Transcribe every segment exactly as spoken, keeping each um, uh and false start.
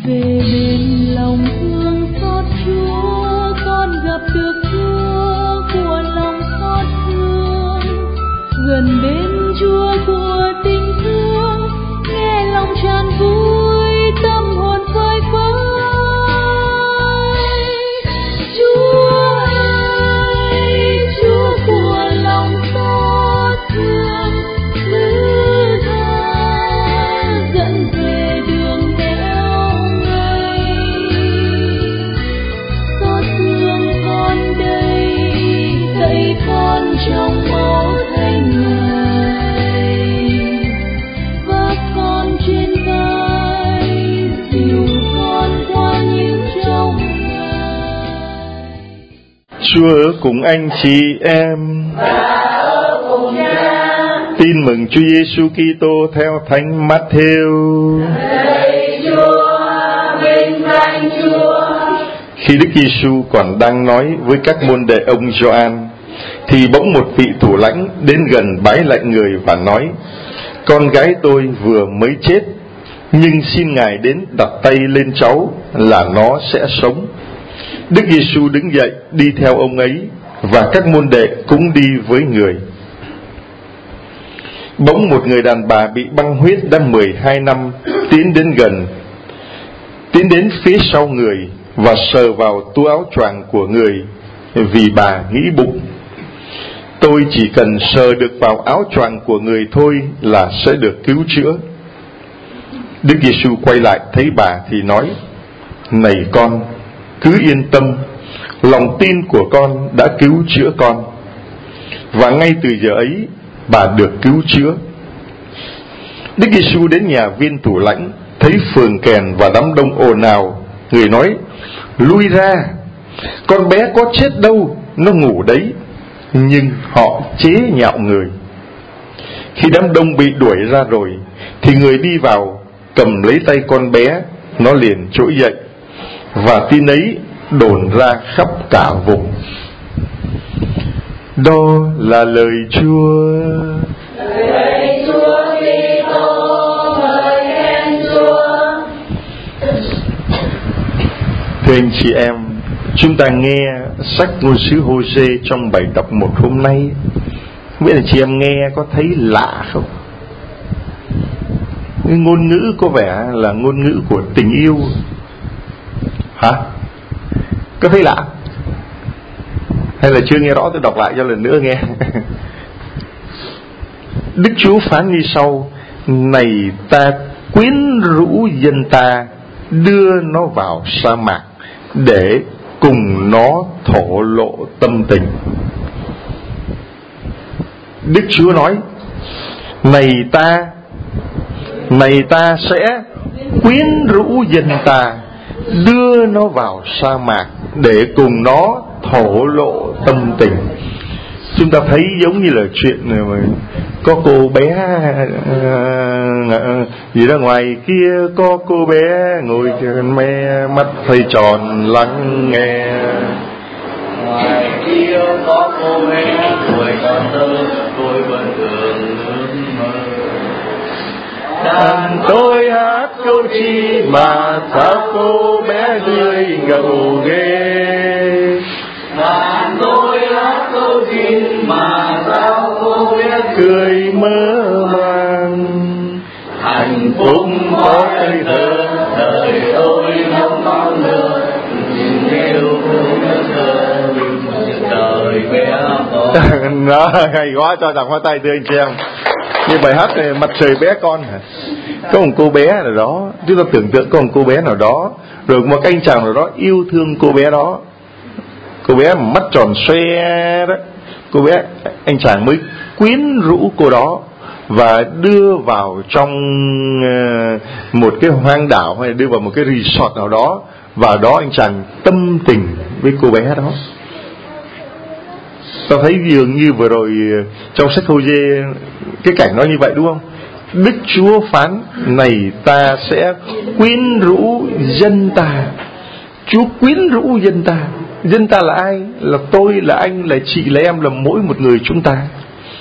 về bên lòng thương xót Chúa, con gặp được Chúa của lòng xót thương. Gần bên Chúa của tình thương, nghe lòng tràn vui, tâm hồn phơi phới. Chúa ơi, Chúa của lòng xót thương, thứ tha dẫn về đường đẽo ngây. Xót thương con đây, dạy con trong máu Thánh Ngài, vác con trên vai, dìu con qua những trong ngày. Chúa ở cùng anh chị em. Tin mừng Chúa Giêsu Kitô theo Thánh Matthew. Khi Đức Giêsu còn đang nói với các môn đệ ông Gioan, thì bỗng một vị thủ lãnh đến gần bái lạy người và nói: Con gái tôi vừa mới chết, nhưng xin Ngài đến đặt tay lên cháu là nó sẽ sống. Đức Giêsu đứng dậy đi theo ông ấy, và các môn đệ cũng đi với người. Bỗng một người đàn bà bị băng huyết đã mười hai năm tiến đến gần, tiến đến phía sau người và sờ vào túi áo choàng của người, vì bà nghĩ bụng: Tôi chỉ cần sờ được vào áo choàng của người thôi là sẽ được cứu chữa. Đức Giêsu quay lại thấy bà thì nói: Này con, cứ yên tâm, lòng tin của con đã cứu chữa con. Và ngay từ giờ ấy, bà được cứu chữa. Đức Giêsu đến nhà viên thủ lãnh, thấy phường kèn và đám đông ồn ào. Người nói: Lui ra, con bé có chết đâu, nó ngủ đấy. Nhưng họ chế nhạo người. Khi đám đông bị đuổi ra rồi, thì người đi vào cầm lấy tay con bé, nó liền trỗi dậy, và tin ấy đồn ra khắp cả vùng. Đó là lời Chúa. Lạy Chúa Kitô, ngợi khen Chúa. Thưa anh chị em, chúng ta nghe sách ngôn sứ Hô-sê trong bài đọc một hôm nay. Không biết là chị em nghe có thấy lạ không? Cái ngôn ngữ có vẻ là ngôn ngữ của tình yêu. Hả? Có thấy lạ? Hay là chưa nghe rõ, tôi đọc lại cho lần nữa nghe. Đức Chúa phán như sau: Này ta quyến rũ dân ta, đưa nó vào sa mạc để cùng nó thổ lộ tâm tình. Đức Chúa nói: Này ta, này ta sẽ quyến rũ dân ta, đưa nó vào sa mạc để cùng nó thổ lộ tâm tình. Chúng ta thấy giống như là chuyện mà có cô bé uh, gì đó, ngoài kia có cô bé ngồi me mắt thấy tròn lắng nghe. Ngoài kia có cô bé tuổi còn thơ, tôi vẫn thường ước mơ. Đàn tôi hát câu chi mà sao cô bé tươi ngầu ghê. Đàn tôi hát câu chi mà sao cô bé cười mơ màng. hạnh phúc có cây thơ, đời tôi không có nữa. Yêu nước thơ, đời bé con. Đó, hay quá, cho rằng hoa tay thưa anh chị em. Như bài hát này, Mặt trời bé con hả? Có một cô bé nào đó, chúng ta tưởng tượng có một cô bé nào đó, rồi một anh chàng nào đó yêu thương cô bé đó. Cô bé mắt tròn xoe đó, cô bé, anh chàng mới quyến rũ cô đó và đưa vào trong một cái hoang đảo, hay đưa vào một cái resort nào đó, và đó anh chàng tâm tình với cô bé đó. Ta thấy dường như vừa rồi trong sách Hô-sê cái cảnh nó như vậy, đúng không? Đức Chúa phán: Này ta sẽ quyến rũ dân ta. Chúa quyến rũ dân ta. Dân ta là ai? Là tôi, là anh, là chị, là em, là mỗi một người chúng ta.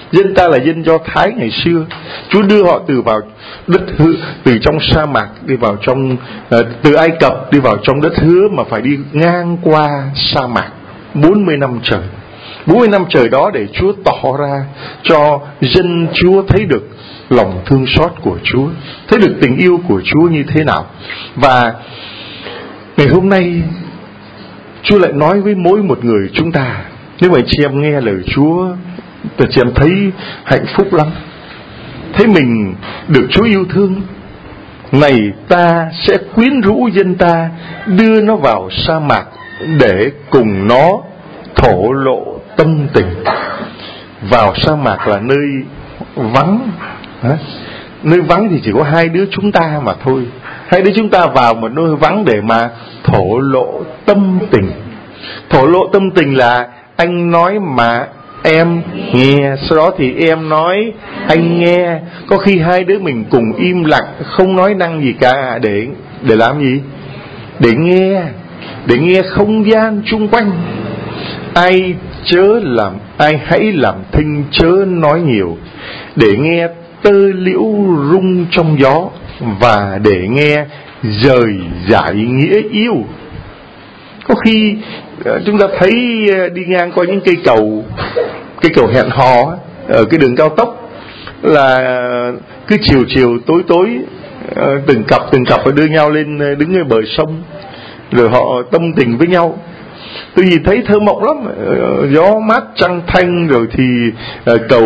Dân ta là dân Do Thái ngày xưa. Chúa đưa họ từ vào đất hứa, từ trong sa mạc đi vào trong, uh, từ Ai Cập đi vào trong đất hứa, mà phải đi ngang qua sa mạc bốn mươi năm trời. bốn mươi năm trời đó để Chúa tỏ ra cho dân Chúa thấy được lòng thương xót của Chúa, thấy được tình yêu của Chúa như thế nào. Và ngày hôm nay Chúa lại nói với mỗi một người chúng ta, nếu mà chị em nghe lời Chúa thì chị em thấy hạnh phúc lắm, thấy mình được Chúa yêu thương. Này, ta sẽ quyến rũ dân ta, đưa nó vào sa mạc để cùng nó thổ lộ tâm tình. Vào sa mạc là nơi vắng, nơi vắng thì chỉ có hai đứa chúng ta mà thôi. Hai đứa chúng ta vào một nơi vắng để mà thổ lộ tâm tình. Thổ lộ tâm tình là anh nói mà em nghe, sau đó thì em nói anh nghe. Có khi hai đứa mình cùng im lặng, không nói năng gì cả, để để làm gì? Để nghe, để nghe không gian chung quanh. Ai chớ làm, ai hãy làm thinh chớ nói nhiều, để nghe tơ liễu rung trong gió, và để nghe rời giải nghĩa yêu. Có khi chúng ta thấy đi ngang qua những cây cầu, cây cầu hẹn hò ở cái đường cao tốc, là cứ chiều chiều tối tối từng cặp từng cặp đưa nhau lên đứng ở bờ sông, rồi họ tâm tình với nhau. Tôi nhìn thấy thơ mộng lắm, gió mát trăng thanh, rồi thì uh, cầu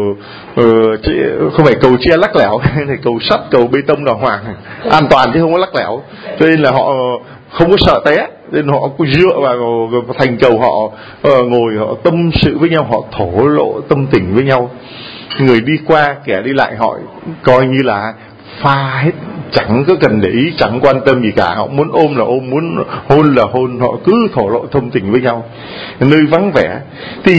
uh, không phải cầu tre lắc lẻo, này cầu sắt, cầu bê tông đàng hoàng, an toàn chứ không có lắc lẻo, cho nên là họ không có sợ té, nên họ cứ dựa vào thành cầu, họ uh, ngồi họ tâm sự với nhau, họ thổ lộ tâm tình với nhau. Người đi qua, kẻ đi lại họ coi như là pha hết, chẳng có cần để ý, chẳng quan tâm gì cả. Họ muốn ôm là ôm, muốn hôn là hôn, họ cứ thổ lộ thông tình với nhau. Nơi vắng vẻ thì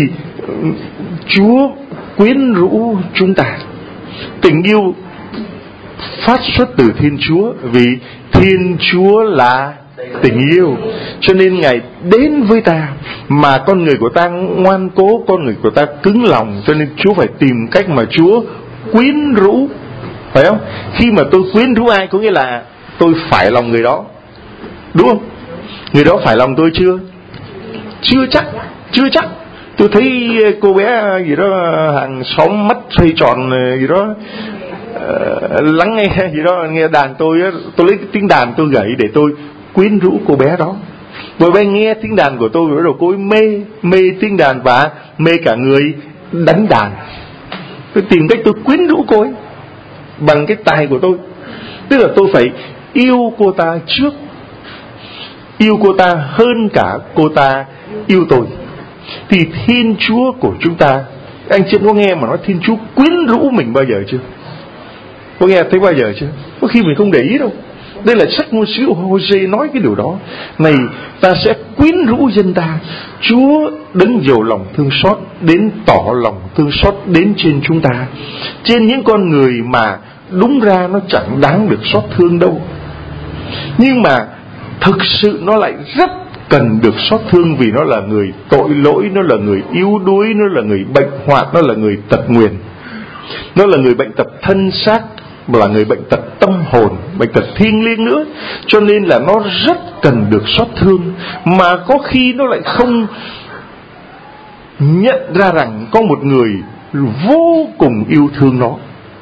Chúa quyến rũ chúng ta. Tình yêu phát xuất từ Thiên Chúa, vì Thiên Chúa là tình yêu, cho nên Ngài đến với ta. Mà con người của ta ngoan cố, con người của ta cứng lòng, cho nên Chúa phải tìm cách mà Chúa quyến rũ, phải không? Khi mà tôi quyến rũ ai có nghĩa là tôi phải lòng người đó, đúng không? Người đó phải lòng tôi chưa? Chưa chắc, chưa chắc. Tôi thấy cô bé gì đó hàng xóm mắt xoay tròn gì đó, uh, lắng nghe gì đó, nghe đàn tôi, tôi lấy tiếng đàn tôi gảy để tôi quyến rũ cô bé đó. Cô bé nghe tiếng đàn của tôi rồi cô ấy mê, mê tiếng đàn và mê cả người đánh đàn. Tôi tìm cách tôi quyến rũ cô ấy bằng cái tài của tôi. Tức là tôi phải yêu cô ta trước, yêu cô ta hơn cả cô ta yêu tôi. Thì Thiên Chúa của chúng ta, anh chị có nghe mà nói Thiên Chúa quyến rũ mình bao giờ chưa? Có nghe thấy bao giờ chưa? Có khi mình không để ý đâu. Đây là sách ngôn sứ Hôse nói cái điều đó. Này, ta sẽ quyến rũ dân ta. Chúa đấng giàu lòng thương xót đến tỏ lòng thương xót đến trên chúng ta, trên những con người mà đúng ra nó chẳng đáng được xót thương đâu, nhưng mà thực sự nó lại rất cần được xót thương, vì nó là người tội lỗi, nó là người yếu đuối, nó là người bệnh hoạn, nó là người tật nguyền, nó là người bệnh tật thân xác, là người bệnh tật tâm hồn, bệnh tật thiêng liêng nữa. Cho nên là nó rất cần được xót thương, mà có khi nó lại không nhận ra rằng có một người vô cùng yêu thương nó.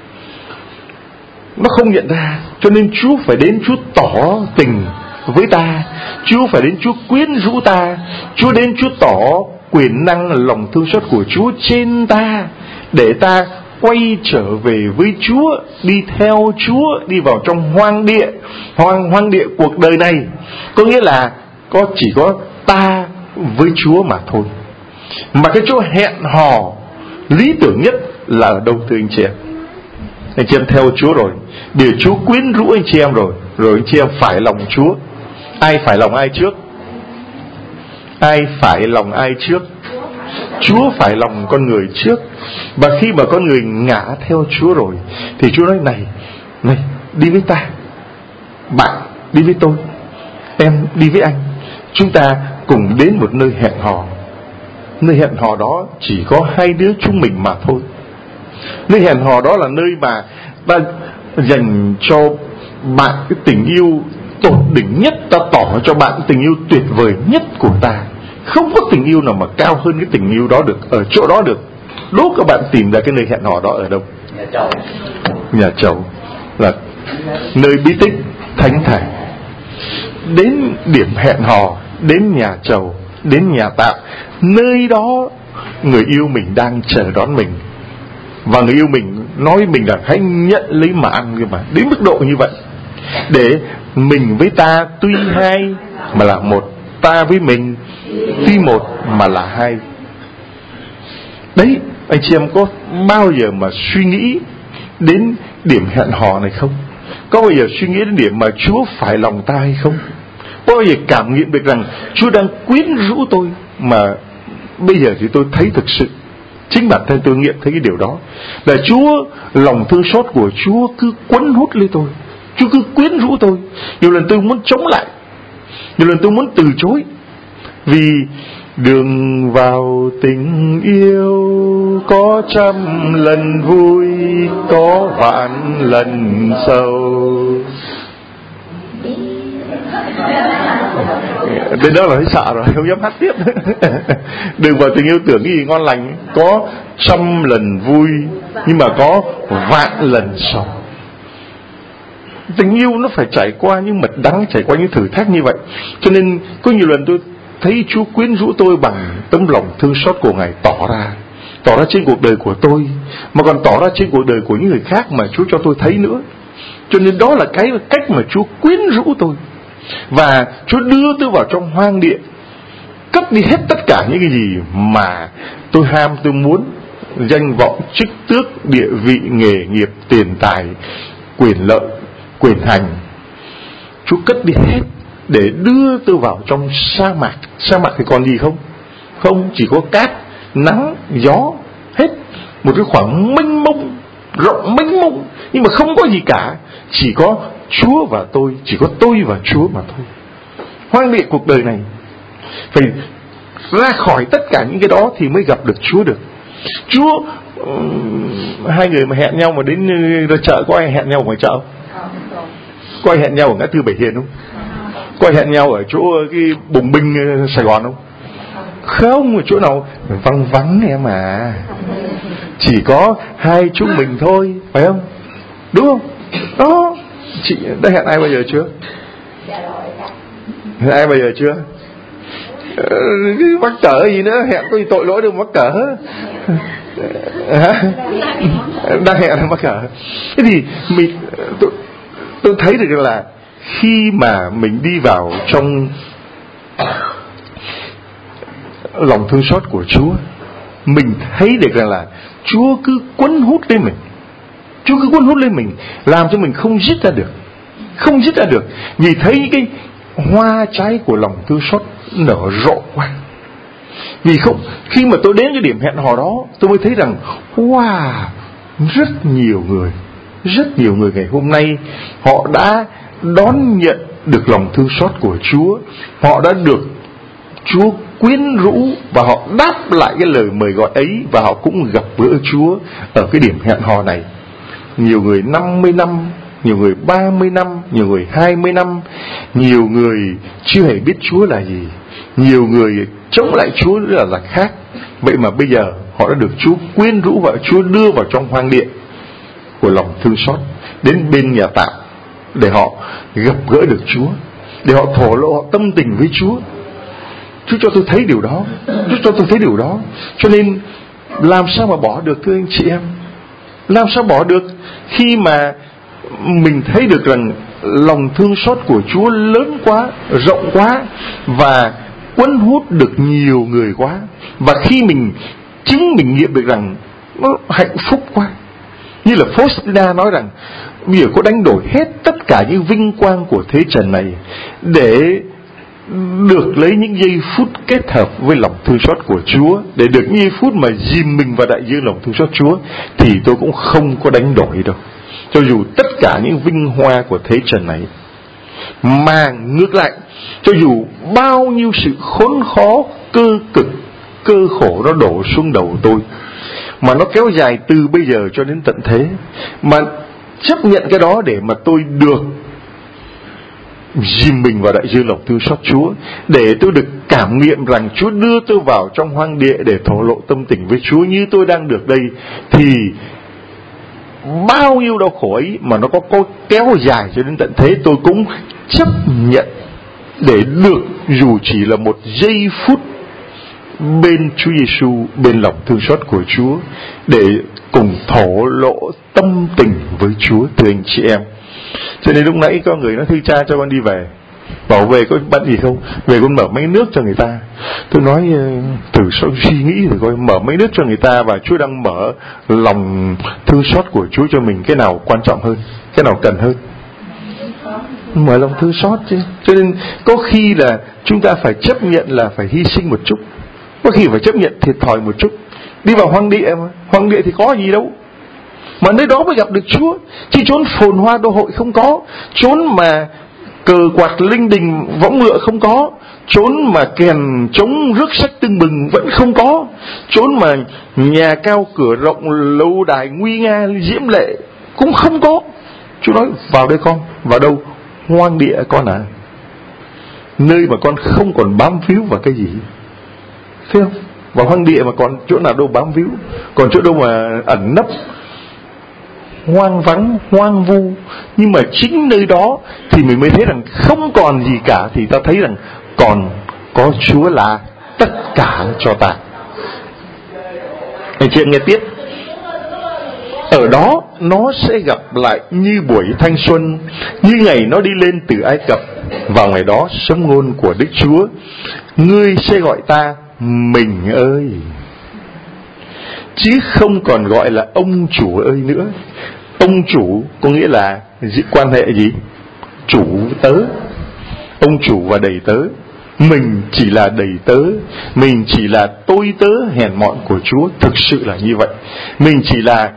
Nó không nhận ra, cho nên Chúa phải đến, Chúa tỏ tình với ta, Chúa phải đến, Chúa quyến rũ ta, Chúa đến, Chúa tỏ quyền năng lòng thương xót của Chúa trên ta, để ta quay trở về với Chúa, đi theo Chúa, đi vào trong hoang địa, hoang hoang địa cuộc đời này. Có nghĩa là có chỉ có ta với Chúa mà thôi. Mà cái chỗ hẹn hò lý tưởng nhất là ở đâu thưa anh chị em? Anh chị em theo Chúa rồi, để Chúa quyến rũ anh chị em rồi, rồi anh chị em phải lòng Chúa. Ai phải lòng ai trước? Ai phải lòng ai trước? Chúa phải lòng con người trước. Và khi mà con người ngã theo Chúa rồi thì Chúa nói này, này đi với ta, bạn đi với tôi, em đi với anh, chúng ta cùng đến một nơi hẹn hò. Nơi hẹn hò đó chỉ có hai đứa chúng mình mà thôi. Nơi hẹn hò đó là nơi mà ta dành cho bạn cái tình yêu tột đỉnh nhất, ta tỏ cho bạn tình yêu tuyệt vời nhất của ta. Không có tình yêu nào mà cao hơn cái tình yêu đó được, ở chỗ đó được. Đố các bạn tìm ra cái nơi hẹn hò đó ở đâu? Nhà chầu. Nhà chầu là nơi bí tích thánh thể. Đến điểm hẹn hò, đến nhà chầu, đến nhà tạm, nơi đó người yêu mình đang chờ đón mình, và người yêu mình nói mình là hãy nhận lấy mà ăn cơ mà. Đến mức độ như vậy, để mình với ta tuy hai mà là một, ta với mình tuy một mà là hai. Đấy, anh chị em có bao giờ mà suy nghĩ đến điểm hẹn hò này không? Có bao giờ suy nghĩ đến điểm mà Chúa phải lòng ta hay không? Có bao giờ cảm nghiệm được rằng Chúa đang quyến rũ tôi, mà bây giờ thì tôi thấy thực sự chính bản thân tôi nghiệm thấy cái điều đó, là Chúa, lòng thương xót của Chúa cứ quấn hút lấy tôi, Chúa cứ quyến rũ tôi. Nhiều lần tôi muốn chống lại, nhiều lần tôi muốn từ chối, vì đường vào tình yêu có trăm lần vui, có vạn lần sầu. Đến đó là thấy sợ rồi, không dám hát tiếp. Đường vào tình yêu tưởng cái gì ngon lành, có trăm lần vui nhưng mà có vạn lần sầu. Tình yêu nó phải trải qua những mật đắng, trải qua những thử thách như vậy. Cho nên có nhiều lần tôi thấy Chúa quyến rũ tôi bằng tấm lòng thương xót của Ngài tỏ ra, tỏ ra trên cuộc đời của tôi, mà còn tỏ ra trên cuộc đời của những người khác mà Chúa cho tôi thấy nữa. Cho nên đó là cái cách mà Chúa quyến rũ tôi. Và Chúa đưa tôi vào trong hoang địa, cất đi hết tất cả những cái gì mà tôi ham, tôi muốn: danh vọng, chức tước, địa vị, nghề nghiệp, tiền tài, quyền lợi, quyền hành. Chúa cất đi hết để đưa tôi vào trong sa mạc. Sa mạc thì còn gì không? Không, chỉ có cát, nắng, gió, hết. Một cái khoảng mênh mông, rộng mênh mông, nhưng mà không có gì cả. Chỉ có Chúa và tôi, chỉ có tôi và Chúa mà thôi. Hoang địa cuộc đời này, phải ra khỏi tất cả những cái đó thì mới gặp được Chúa được. Chúa, hai người mà hẹn nhau mà đến ra chợ, có ai hẹn nhau ở ngoài chợ không? Có ai hẹn nhau ở ngã tư Bảy Hiền không? Có ai hẹn nhau ở chỗ cái Bùng Binh Sài Gòn không? Không, ở chỗ nào vắng vắng em à. Chỉ có hai chúng mình thôi, phải không? Đúng không? Đó. Chị đã hẹn ai bao giờ chưa? Hẹn ai bao giờ chưa? Mắc cỡ gì nữa, hẹn có gì tội lỗi đâu mắc cỡ. Đang hẹn là mắc cỡ. Thế thì mình, tôi, tôi thấy được là khi mà mình đi vào trong lòng thương xót của Chúa, mình thấy được rằng là Chúa cứ quấn hút lên mình, Chúa cứ quấn hút lên mình, làm cho mình không dứt ra được, không dứt ra được. Vì thấy cái hoa trái của lòng thương xót nở rộ quá. Vì không, khi mà tôi đến cái điểm hẹn hò đó, tôi mới thấy rằng wow, rất nhiều người, rất nhiều người ngày hôm nay họ đã đón nhận được lòng thương xót của Chúa, họ đã được Chúa quyến rũ, và họ đáp lại cái lời mời gọi ấy, và họ cũng gặp gỡ Chúa ở cái điểm hẹn hò này. Nhiều người năm mươi năm, nhiều người ba mươi năm, nhiều người hai mươi năm, nhiều người chưa hề biết Chúa là gì, nhiều người chống lại Chúa là là khác. Vậy mà bây giờ họ đã được Chúa quyến rũ và Chúa đưa vào trong hoang địa của lòng thương xót, đến bên nhà tạm để họ gặp gỡ được Chúa, để họ thổ lộ họ tâm tình với Chúa. Chúa cho tôi thấy điều đó, Chúa cho tôi thấy điều đó. Cho nên làm sao mà bỏ được, thưa anh chị em? Làm sao bỏ được khi mà mình thấy được rằng lòng thương xót của Chúa lớn quá, rộng quá, và quấn hút được nhiều người quá. Và khi mình chứng mình nghiệm được rằng nó hạnh phúc quá. Như là Faustina nói rằng bây giờ có đánh đổi hết tất cả những vinh quang của thế trần này để được lấy những giây phút kết hợp với lòng thương xót của Chúa, để được những giây phút mà dìm mình vào đại dương lòng thương xót Chúa, thì tôi cũng không có đánh đổi đâu, cho dù tất cả những vinh hoa của thế trần này. Mà ngược lại, cho dù bao nhiêu sự khốn khó, cơ cực, cơ khổ nó đổ xuống đầu tôi, mà nó kéo dài từ bây giờ cho đến tận thế. Mà chấp nhận cái đó để mà tôi được dìm mình vào đại dương lòng thương xót Chúa, để tôi được cảm nghiệm rằng Chúa đưa tôi vào trong hoang địa để thổ lộ tâm tình với Chúa như tôi đang được đây, thì bao nhiêu đau khổ ấy mà nó có, có kéo dài cho đến tận thế, tôi cũng chấp nhận để được dù chỉ là một giây phút bên Chúa Giêsu, bên lòng thương xót của Chúa, để cùng thổ lộ tâm tình với Chúa, thưa anh chị em. Cho nên lúc nãy có người nói thưa cha cho con đi về, bảo về có bận gì không, về con mở máy nước cho người ta. Tôi nói thử suy nghĩ rồi coi, mở máy nước cho người ta và Chúa đang mở lòng thương xót của Chúa cho mình, cái nào quan trọng hơn, cái nào cần hơn? Mở lòng thương xót chứ. Cho nên có khi là chúng ta phải chấp nhận là phải hy sinh một chút, có khi phải chấp nhận thiệt thòi một chút. Đi vào hoang địa mà, hoang địa thì có gì đâu, mà nơi đó mới gặp được Chúa. Chứ chốn phồn hoa đô hội không có, chốn mà cờ quạt linh đình võng ngựa không có, chốn mà kèn trống rước sách tưng bừng vẫn không có, chốn mà nhà cao cửa rộng lâu đài nguy nga diễm lệ cũng không có. Chúa nói vào đây con. Vào đâu? Hoang địa con à, nơi mà con không còn bám víu vào cái gì, thấy không? Vào hoang địa mà còn chỗ nào đâu bám víu, còn chỗ đâu mà ẩn nấp, hoang vắng, hoang vu. Nhưng mà chính nơi đó thì mình mới thấy rằng không còn gì cả, thì ta thấy rằng còn có Chúa là tất cả cho ta. Anh chị nghe tiếp. Ở đó nó sẽ gặp lại như buổi thanh xuân, như ngày nó đi lên từ Ai Cập. Vào ngày đó sấm ngôn của Đức Chúa: ngươi sẽ gọi ta mình ơi, chứ không còn gọi là ông chủ ơi nữa. Ông chủ có nghĩa là quan hệ gì? Chủ tớ. Ông chủ và đầy tớ. Mình chỉ là đầy tớ, mình chỉ là tôi tớ hèn mọn của Chúa. Thực sự là như vậy. Mình chỉ là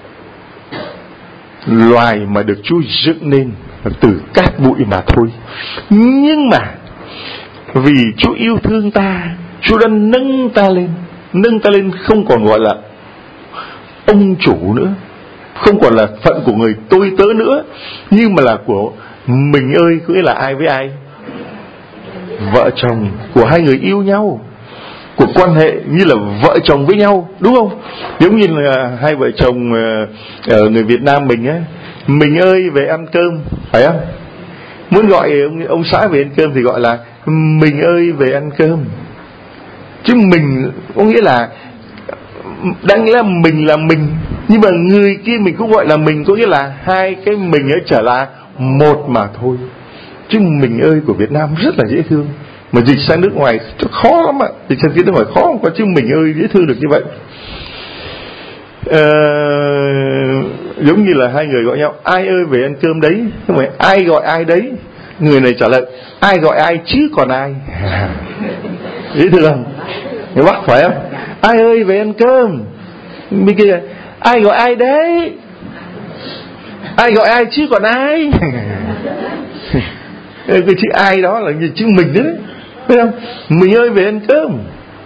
loài mà được Chúa dựng nên từ cát bụi mà thôi. Nhưng mà vì Chúa yêu thương ta, Chúa đã nâng ta lên. Nâng ta lên không còn gọi là ông chủ nữa, không còn là phận của người tôi tớ nữa, nhưng mà là của mình ơi. Có nghĩa là ai với ai? Vợ chồng của hai người yêu nhau, của quan hệ như là vợ chồng với nhau, đúng không? Giống như là hai vợ chồng ở người Việt Nam mình á, mình ơi về ăn cơm, phải không? Muốn gọi ông, ông xã về ăn cơm thì gọi là mình ơi về ăn cơm. Chứ mình có nghĩa là đáng nghĩa là mình là mình, nhưng mà người kia mình cũng gọi là mình, có nghĩa là hai cái mình ấy trở là một mà thôi. Chứ mình ơi của Việt Nam rất là dễ thương, mà dịch sang nước ngoài khó lắm ạ. Dịch sang nước ngoài khó không có chứ mình ơi dễ thương được như vậy. À, giống như là hai người gọi nhau: ai ơi về ăn cơm đấy. Không phải ai gọi ai đấy. Người này trả lời: ai gọi ai chứ còn ai. Dễ thương không? Người Bắc phải không? Ai ơi về ăn cơm. Bên kia: ai gọi ai đấy. Ai gọi ai chứ còn ai. Cái chữ ai đó là chữ mình đấy, thấy không? Mình ơi về ăn cơm.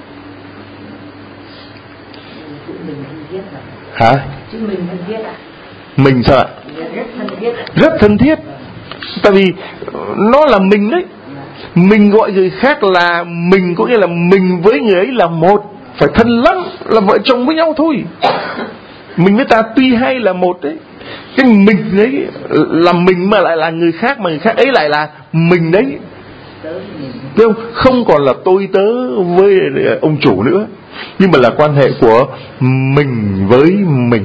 Hả? Chữ mình thân thiết à? Mình sao ạ? Rất thân thiết. Rất thân thiết. Tại vì nó là mình đấy. Mình gọi người khác là mình, có nghĩa là mình với người ấy là một, phải thân lắm, là vợ chồng với nhau thôi. Mình với ta tuy hay là một đấy. Cái mình đấy là mình mà lại là người khác, mà người khác ấy lại là mình đấy. Thấy không? Không còn là tôi tớ với ông chủ nữa, nhưng mà là quan hệ của mình với mình.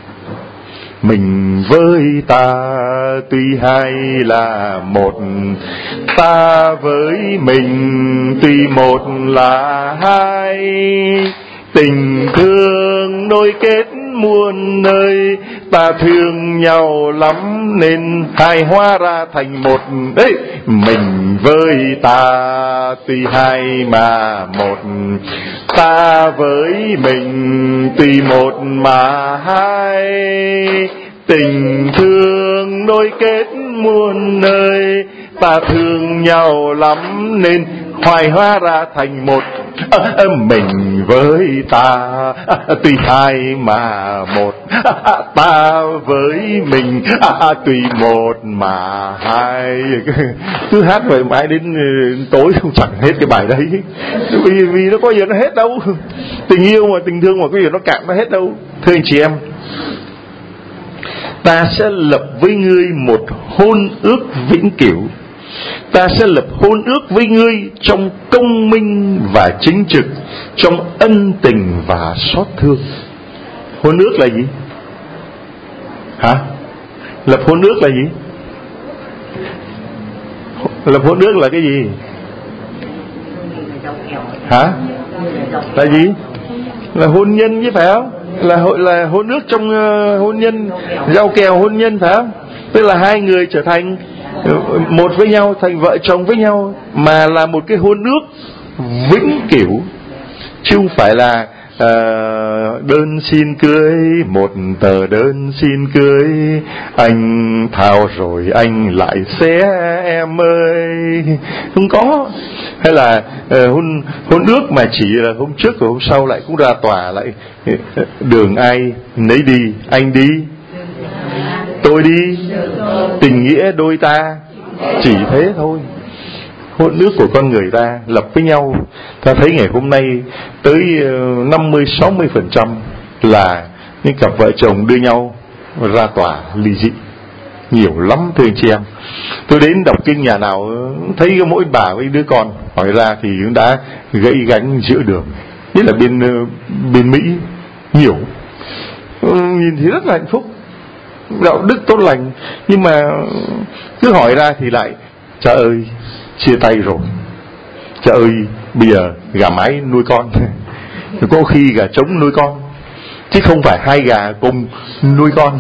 Mình với ta tuy hai là một, ta với mình tuy một là hai. Tình thương nối kết muôn nơi, ta thương nhau lắm nên hai hóa ra thành một. Đấy, mình với ta tuy hai mà một, ta với mình tuy một mà hai. Tình thương nối kết muôn nơi, ta thương nhau lắm nên hoài hóa ra thành một. À, mình với ta à, tuy hai mà một, à, ta với mình à, tuy một mà hai. Cứ hát vậy mãi đến tối không chẳng hết cái bài đấy. Vì, vì nó có giờ nó hết đâu. Tình yêu mà, tình thương mà có giờ nó cạn nó hết đâu. Thưa anh chị em, ta sẽ lập với ngươi một hôn ước vĩnh cửu. Ta sẽ lập hôn ước với ngươi trong công minh và chính trực, trong ân tình và xót thương. Hôn ước là gì? Hả? Lập hôn ước là gì? Lập hôn ước là cái gì? Hả? Là gì? Là hôn nhân chứ phải không? Là là hôn ước trong uh, hôn nhân, giao kèo hôn nhân phải không? Tức là hai người trở thành một với nhau, thành vợ chồng với nhau, mà là một cái hôn ước vĩnh cửu, chứ không phải là uh, đơn xin cưới, một tờ đơn xin cưới, anh thao rồi anh lại xé em ơi. Không có. Hay là uh, hôn hôn ước mà chỉ là hôm trước và hôm sau lại cũng ra tòa, lại đường ai nấy đi, anh đi, tôi đi, tình nghĩa đôi ta, chỉ thế thôi. Hôn ước của con người ta lập với nhau, ta thấy ngày hôm nay tới năm mươi sáu mươi phần trăm là những cặp vợ chồng đưa nhau ra tòa ly dị, nhiều lắm thưa anh chị em. Tôi đến đọc kinh nhà nào thấy mỗi bà với đứa con, hỏi ra thì cũng đã gãy gánh giữa đường. Nhất là bên bên Mỹ nhiều, nhìn thì rất là hạnh phúc, đạo đức tốt lành, nhưng mà cứ hỏi ra thì lại trời ơi chia tay rồi, trời ơi bây giờ gà mái nuôi con, có khi gà trống nuôi con, chứ không phải hai gà cùng nuôi con.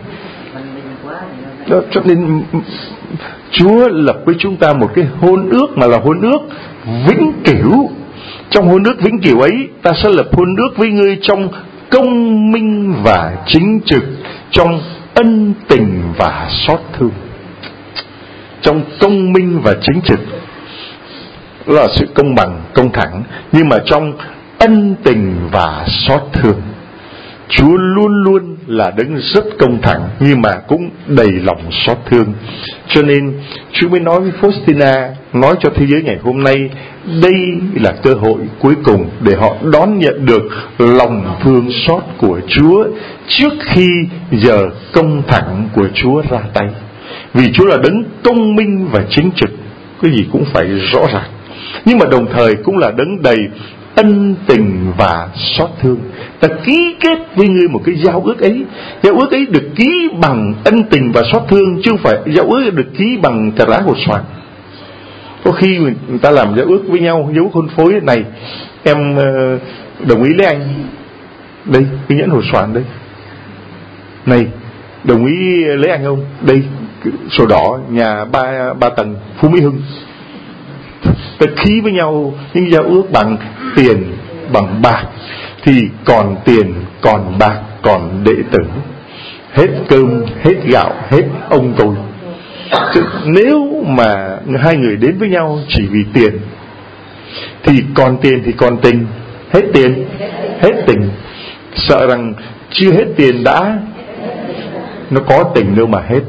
Đó, cho nên Chúa lập với chúng ta một cái hôn ước mà là hôn ước vĩnh cửu. Trong hôn ước vĩnh cửu ấy, ta sẽ lập hôn ước với ngươi trong công minh và chính trực, trong ân tình và xót thương. Trong công minh và chính trực là sự công bằng, công thẳng, nhưng mà trong ân tình và xót thương, Chúa luôn luôn là đấng rất công thẳng nhưng mà cũng đầy lòng xót thương. Cho nên Chúa mới nói với Faustina, nói cho thế giới ngày hôm nay, đây là cơ hội cuối cùng để họ đón nhận được lòng thương xót của Chúa trước khi giờ công thẳng của Chúa ra tay. Vì Chúa là đấng công minh và chính trực, cái gì cũng phải rõ ràng, nhưng mà đồng thời cũng là đấng đầy ân tình và xót thương. Ta ký kết với ngươi một cái giao ước ấy. Giao ước ấy được ký bằng ân tình và xót thương, chứ không phải giao ước được ký bằng tờ lá hột xoàn. Có khi người ta làm giao ước với nhau, dấu hôn phối này, em đồng ý lấy anh, đây cái nhẫn hột xoàn đây, này đồng ý lấy anh không, đây sổ đỏ nhà ba ba tầng Phú Mỹ Hưng. Ta ký với nhau những giao ước bằng tiền, bằng bạc, thì còn tiền, còn bạc, còn đệ tử, hết cơm, hết gạo, hết ông tôi. Chứ nếu mà hai người đến với nhau chỉ vì tiền, thì còn tiền thì còn tình, hết tiền, hết tình. Sợ rằng chưa hết tiền đã, nó có tình đâu mà hết,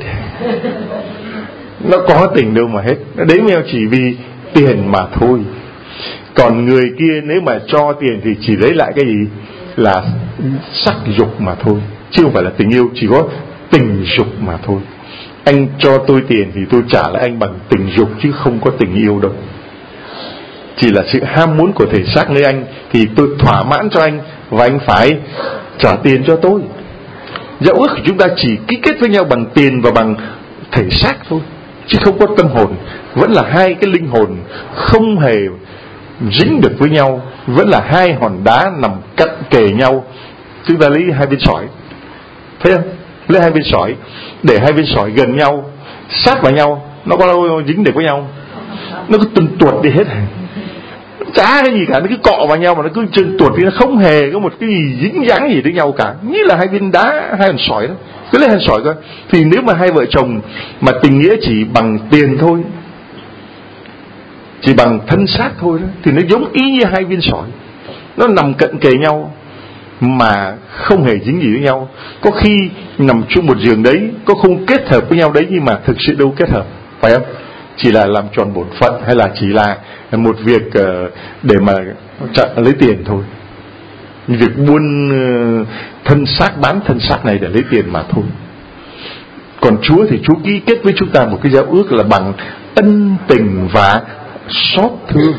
nó có tình đâu mà hết. Nó đến với nhau chỉ vì tiền mà thôi. Còn người kia nếu mà cho tiền thì chỉ lấy lại cái gì? Là sắc dục mà thôi, chứ không phải là tình yêu, chỉ có tình dục mà thôi. Anh cho tôi tiền thì tôi trả lại anh bằng tình dục, chứ không có tình yêu đâu. Chỉ là sự ham muốn của thể xác nơi anh, thì tôi thỏa mãn cho anh, và anh phải trả tiền cho tôi. Giao ước của chúng ta chỉ ký kết với nhau bằng tiền và bằng thể xác thôi, chứ không có tâm hồn. Vẫn là hai cái linh hồn không hề dính được với nhau, vẫn là hai hòn đá nằm cạnh kề nhau. Chúng ta lấy hai viên sỏi, thấy không? Lấy hai viên sỏi, để hai viên sỏi gần nhau, sát vào nhau, nó có đâu dính được với nhau? Nó cứ tuần tuột đi hết, chả cái gì cả, nó cứ cọ vào nhau mà nó cứ chân tuột đi, nó không hề có một cái gì dính dáng gì đến nhau cả, như là hai viên đá, hai hòn sỏi đó. Cứ lấy hai sỏi coi. Thì nếu mà hai vợ chồng mà tình nghĩa chỉ bằng tiền thôi, chỉ bằng thân xác thôi đó, thì nó giống y như hai viên sỏi, nó nằm cận kề nhau mà không hề dính gì với nhau. Có khi nằm chung một giường đấy, có không kết hợp với nhau đấy, nhưng mà thực sự đâu kết hợp, phải không? Chỉ là làm tròn bổn phận, hay là chỉ là một việc để mà chặn lấy tiền thôi, việc buôn thân xác, bán thân xác này để lấy tiền mà thôi. Còn Chúa thì Chúa ký kết với chúng ta một cái giao ước là bằng ân tình và xót thương.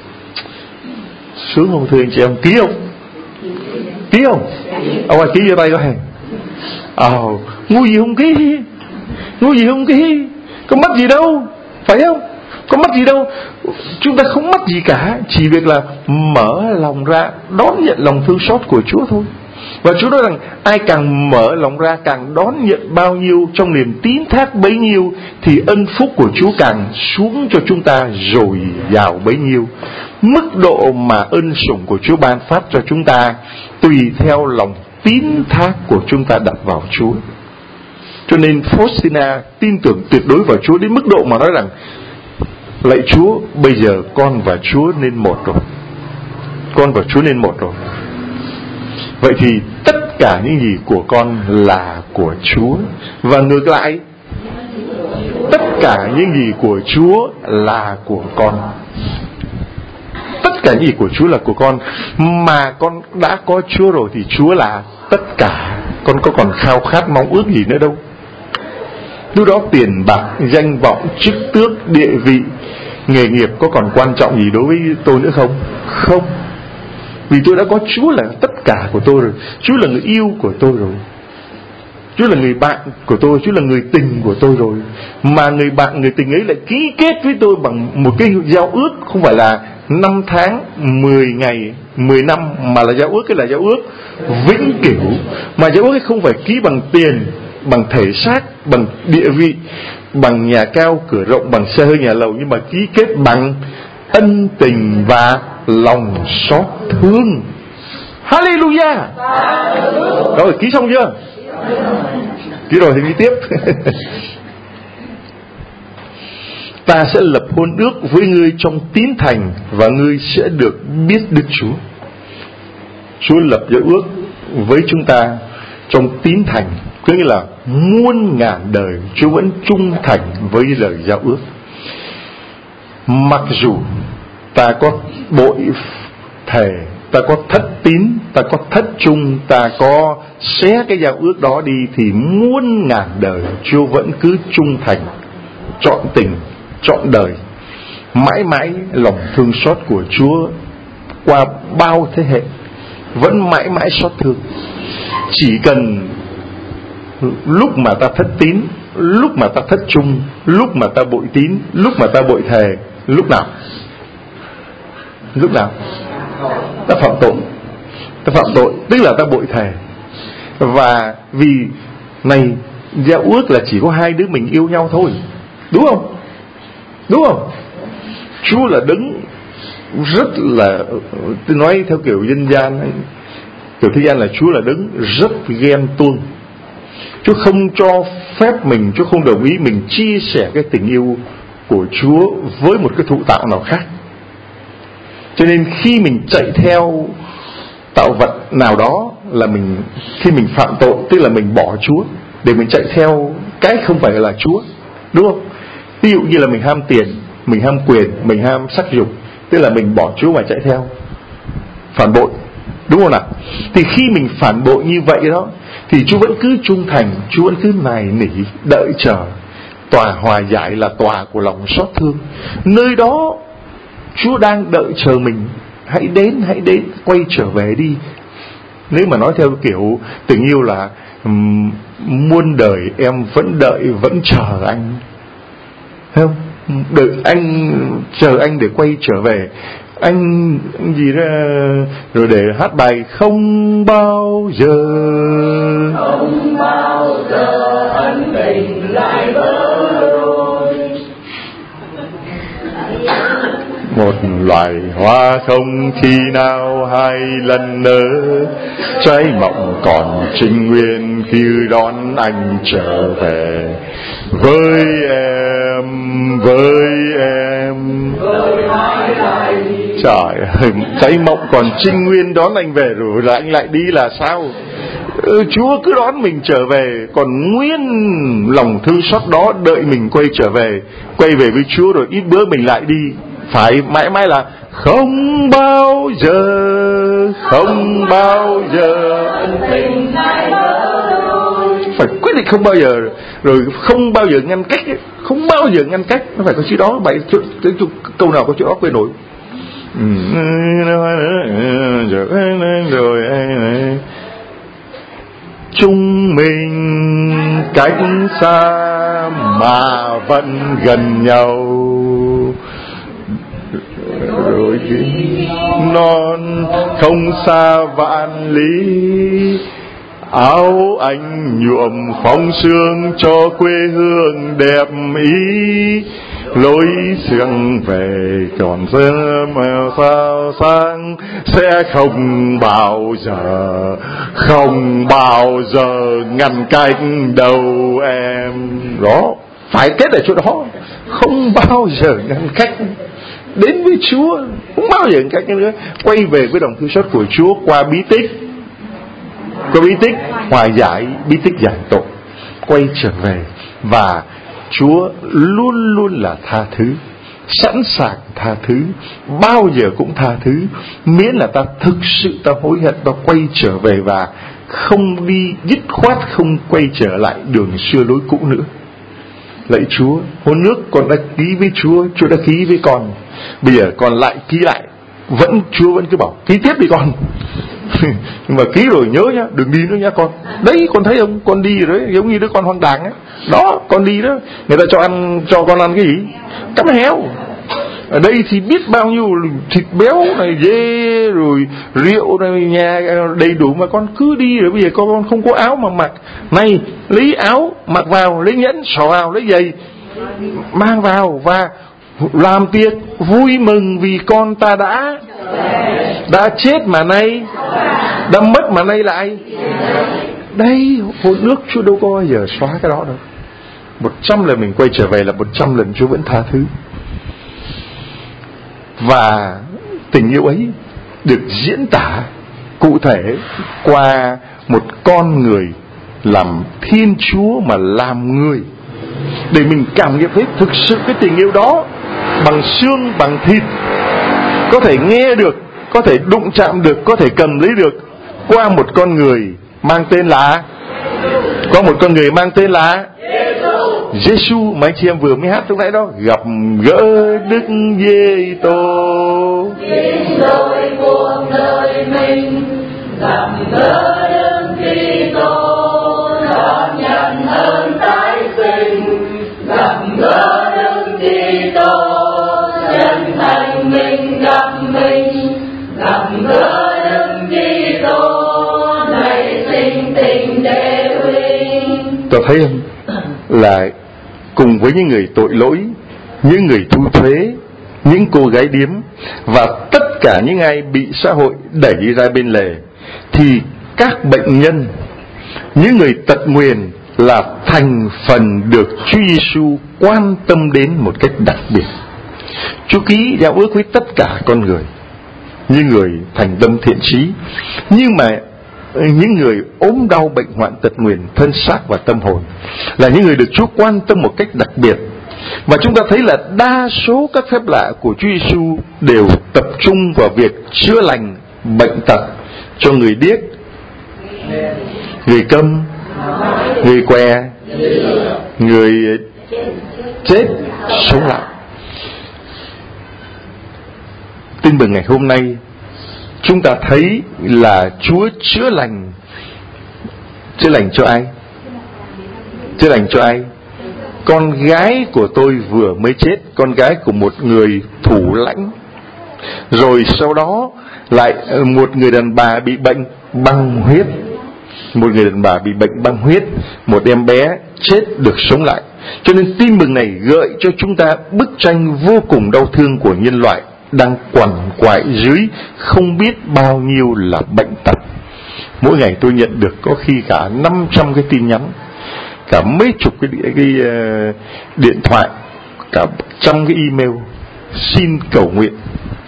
Sướng không thưa anh chị em? Ký không? Ký không? Ông ai ký vô tay có hề? Ồ, oh, ngu gì không ký? Ngu gì không ký? Có mất gì đâu, phải không? Có mất gì đâu. Chúng ta không mất gì cả, chỉ việc là mở lòng ra đón nhận lòng thương xót của Chúa thôi. Và Chúa nói rằng ai càng mở lòng ra, càng đón nhận bao nhiêu trong niềm tín thác bấy nhiêu, thì ân phúc của Chúa càng xuống cho chúng ta dồi dào bấy nhiêu. Mức độ mà ân sủng của Chúa ban phát cho chúng ta tùy theo lòng tín thác của chúng ta đặt vào Chúa. Cho nên Faustina tin tưởng tuyệt đối vào Chúa đến mức độ mà nói rằng: lạy Chúa, bây giờ con và Chúa nên một rồi. Con và Chúa nên một rồi. Vậy thì tất cả những gì của con là của Chúa. Và ngược lại, tất cả những gì của Chúa là của con. Tất cả những gì của Chúa là của con. Mà con đã có Chúa rồi thì Chúa là tất cả. Con có còn khao khát mong ước gì nữa đâu. Lúc đó tiền bạc, danh vọng, chức tước, địa vị, nghề nghiệp có còn quan trọng gì đối với tôi nữa không? Không. Vì tôi đã có Chúa là tất cả của tôi rồi. Chúa là người yêu của tôi rồi. Chúa là người bạn của tôi. Chúa là người tình của tôi rồi. Mà người bạn, người tình ấy lại ký kết với tôi bằng một cái giao ước, không phải là năm tháng, mười ngày, mười năm, mà là giao ước, cái là giao ước vĩnh cửu. Mà giao ước ấy không phải ký bằng tiền, bằng thể xác, bằng địa vị, bằng nhà cao cửa rộng, bằng xe hơi nhà lầu, nhưng mà ký kết bằng ân tình và lòng xót thương. Hallelujah. Rồi, ký xong chưa? Ký rồi thì đi tiếp. Ta sẽ lập hôn ước với ngươi trong tín thành, và ngươi sẽ được biết Đức Chúa. Chúa lập giao ước với chúng ta trong tín thành, có nghĩa là muôn ngàn đời Chúa vẫn trung thành với lời giao ước. Mặc dù ta có bội thề, ta có thất tín, ta có thất trung, ta có xé cái giao ước đó đi, thì muôn ngàn đời Chúa vẫn cứ trung thành, trọn tình, trọn đời. Mãi mãi lòng thương xót của Chúa qua bao thế hệ vẫn mãi mãi xót thương. Chỉ cần lúc mà ta thất tín, lúc mà ta thất trung, lúc mà ta bội tín, lúc mà ta bội thề, lúc nào? Lúc nào? Ta phạm tội. Ta phạm tội tức là ta bội thề. Và vì này, giao ước là chỉ có hai đứa mình yêu nhau thôi, đúng không? Đúng không? Chúa là đấng rất là, tôi nói theo kiểu dân gian, kiểu thế gian là Chúa là đấng rất ghen tuông. Chúa không cho phép mình, Chúa không đồng ý mình chia sẻ cái tình yêu của Chúa với một cái thụ tạo nào khác. Cho nên khi mình chạy theo tạo vật nào đó là mình, khi mình phạm tội, tức là mình bỏ Chúa để mình chạy theo cái không phải là Chúa, đúng không? Ví dụ như là mình ham tiền, mình ham quyền, mình ham sắc dục, tức là mình bỏ Chúa mà chạy theo, phản bội, đúng không nào? Thì khi mình phản bội như vậy đó, thì Chúa vẫn cứ trung thành, Chúa vẫn cứ nài nỉ, đợi chờ. Tòa hòa giải là tòa của lòng xót thương. Nơi đó Chúa đang đợi chờ mình. Hãy đến, hãy đến, quay trở về đi. Nếu mà nói theo kiểu tình yêu là um, muôn đời em vẫn đợi, vẫn chờ anh, thấy không? Đợi anh, chờ anh để quay trở về. Anh gì đó, rồi để hát bài không bao giờ, không bao giờ ân tình lại vỡ đôi. Một loài hoa không khi nào hai lần nở, trái mộng còn trinh nguyên khi đón anh trở về. Với em, với em, với Trời ơi, cái mộng còn trinh nguyên đón anh về rồi là anh lại đi là sao? Ừ, Chúa cứ đón mình trở về, còn nguyên lòng thương xót đó đợi mình quay trở về. Quay về với Chúa rồi ít bữa mình lại đi. Phải mãi mãi là không bao giờ, không bao giờ. Phải quyết định không bao giờ, rồi không bao giờ ngăn cách ấy. Không bao giờ ngăn cách. Nó phải có chữ đó. Bài cái, cái, cái, câu nào có chữ đó quên nổi. Rồi chúng mình cách xa mà vẫn gần nhau, rồi non không xa vạn lý, áo anh nhuộm phong sương cho quê hương đẹp ý. Lối sương về còn sớm sao sáng, sẽ không bao giờ, không bao giờ ngăn cách đâu em. Đó, phải kết ở chỗ đó. Không bao giờ ngăn cách. Đến với Chúa không bao giờ ngăn cách nữa. Quay về với lòng thương xót của Chúa qua bí tích, qua bí tích hòa giải, bí tích giải tội. Quay trở về và Chúa luôn luôn là tha thứ, sẵn sàng tha thứ, bao giờ cũng tha thứ, miễn là ta thực sự ta hối hận, ta quay trở về và không đi dứt khoát, không quay trở lại đường xưa lối cũ nữa. Lạy Chúa, hôn nước con đã ký với Chúa, Chúa đã ký với con, bây giờ con lại ký lại. Vẫn Chúa vẫn cứ bảo ký tiếp đi con. Nhưng mà ký rồi nhớ nhá, đừng đi nữa nhá con. Đấy, con thấy không, con đi rồi đấy, giống như đứa con hoang đàng ấy. Đó, con đi đó, người ta cho ăn, cho con ăn cái gì? Cắm héo. Ở đây thì biết bao nhiêu thịt béo này, dê rồi rượu này, nhà đầy đủ, mà con cứ đi rồi bây giờ con không có áo mà mặc. Này, lấy áo mặc vào, lấy nhẫn xỏ vào, lấy giày mang vào và làm tiệc vui mừng vì con ta đã đã chết mà nay đã mất mà nay lại. Đây, hôn nước Chúa đâu có bao giờ xóa cái đó đâu. Một trăm lần mình quay trở về là một trăm lần Chúa vẫn tha thứ. Và tình yêu ấy được diễn tả cụ thể qua một con người làm Thiên Chúa mà làm người, để mình cảm nghiệm thấy thực sự cái tình yêu đó bằng xương bằng thịt, có thể nghe được, có thể đụng chạm được, có thể cầm lấy được, qua một con người mang tên là qua một con người mang tên là Giêsu. Mấy chị em vừa mới hát lúc nãy đó, gặp gỡ Đức Giê-tô, rồi cuộc đời mình gặp gỡ Đức Kitô, đón nhận ơn tái sinh, gặp gỡ Đức Kitô, chân thành mình gặp mình, gặp gỡ Đức Kitô, nảy sinh tình đệ huynh. Tôi thấy không, là cùng với những người tội lỗi, những người thu thuế, những cô gái điếm và tất cả những ai bị xã hội đẩy ra bên lề, thì các bệnh nhân, những người tật nguyền là thành phần được Chúa Giêsu quan tâm đến một cách đặc biệt. Chúa ký giao ước với tất cả con người, như người thành tâm thiện chí, nhưng mà những người ốm đau bệnh hoạn tật nguyền thân xác và tâm hồn là những người được Chúa quan tâm một cách đặc biệt. Và chúng ta thấy là đa số các phép lạ của Chúa Giêsu đều tập trung vào việc chữa lành bệnh tật cho người điếc, người câm, người què, người chết sống lại. Tin mừng ngày hôm nay chúng ta thấy là Chúa chữa lành. Chữa lành cho ai? Chữa lành cho ai? Con gái của tôi vừa mới chết, con gái của một người thủ lãnh. Rồi sau đó lại một người đàn bà bị bệnh băng huyết. Một người đàn bà bị bệnh băng huyết, một em bé chết được sống lại. Cho nên tin mừng này gợi cho chúng ta bức tranh vô cùng đau thương của nhân loại đang quằn quại dưới không biết bao nhiêu là bệnh tật. Mỗi ngày tôi nhận được có khi cả năm trăm cái tin nhắn, cả mấy chục cái, cái, cái uh, điện thoại, cả trăm cái email xin cầu nguyện.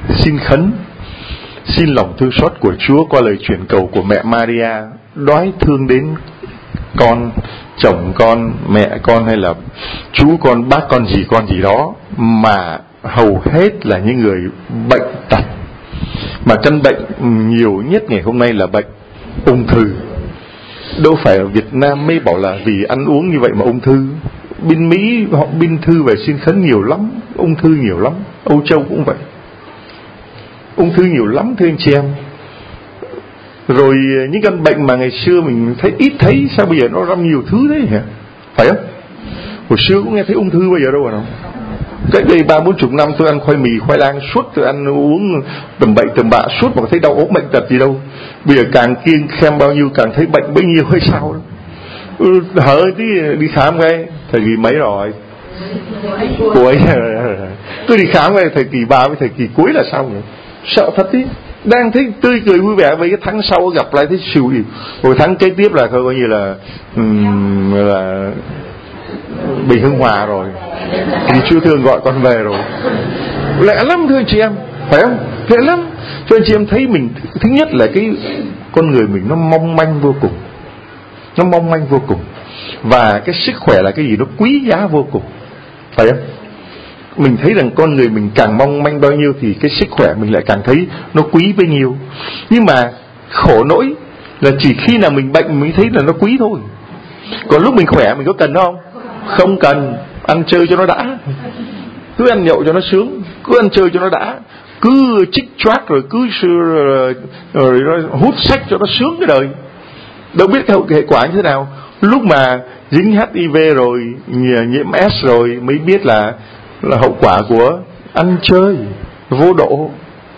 xin khấn, xin lòng thương xót của Chúa qua lời chuyển cầu của mẹ Maria đoái thương đến con, chồng con, mẹ con hay là chú con, bác con, gì con gì đó, mà hầu hết là những người bệnh tật. Mà căn bệnh nhiều nhất ngày hôm nay là bệnh ung thư. Đâu phải ở Việt Nam mới bảo là vì ăn uống như vậy mà ung thư. Bên Mỹ họ biên thư về xin khấn nhiều lắm, ung thư nhiều lắm. Âu Châu cũng vậy, ung thư nhiều lắm thưa anh chị em. Rồi những căn bệnh mà ngày xưa mình thấy ít thấy, sao bây giờ nó ra nhiều thứ thế hả? Phải không? Hồi xưa cũng nghe thấy ung thư, bây giờ đâu rồi nào. Cách đây ba bốn chục năm tôi ăn khoai mì, khoai lang suốt, tôi ăn uống tầm bậy tầm bạ suốt mà thấy đau ốm bệnh tật gì đâu. Bây giờ càng kiêng khem bao nhiêu càng thấy bệnh bấy nhiêu hay sao đó. Ừ, hở tí đi khám cái thời kỳ mấy rồi, cuối tôi đi khám cái thời kỳ ba với thời kỳ cuối là sao vậy? Sợ thật ý. Đang thấy tươi cười vui vẻ, với cái tháng sau gặp lại thấy xỉu đi, rồi tháng kế tiếp là coi như là um, là Bình Hưng Hòa rồi, thì chưa thương gọi con về rồi. Lẹ lắm thưa anh chị em, phải không? Lẹ lắm. Cho anh chị em thấy mình, thứ nhất là cái con người mình nó mong manh vô cùng, nó mong manh vô cùng, và cái sức khỏe là cái gì nó quý giá vô cùng, phải không? Mình thấy rằng con người mình càng mong manh bao nhiêu thì cái sức khỏe mình lại càng thấy nó quý bấy nhiêu. Nhưng mà khổ nỗi là chỉ khi nào mình bệnh mình mới thấy là nó quý thôi. Còn lúc mình khỏe mình có cần không? Không cần. Ăn chơi cho nó đã, cứ ăn nhậu cho nó sướng, cứ ăn chơi cho nó đã, cứ chích choác rồi cứ rồi, rồi, rồi hút sách cho nó sướng cái đời. Đâu biết cái hậu hệ quả như thế nào. Lúc mà dính hát i vê rồi, nhiễm S rồi mới biết là là hậu quả của ăn chơi vô độ.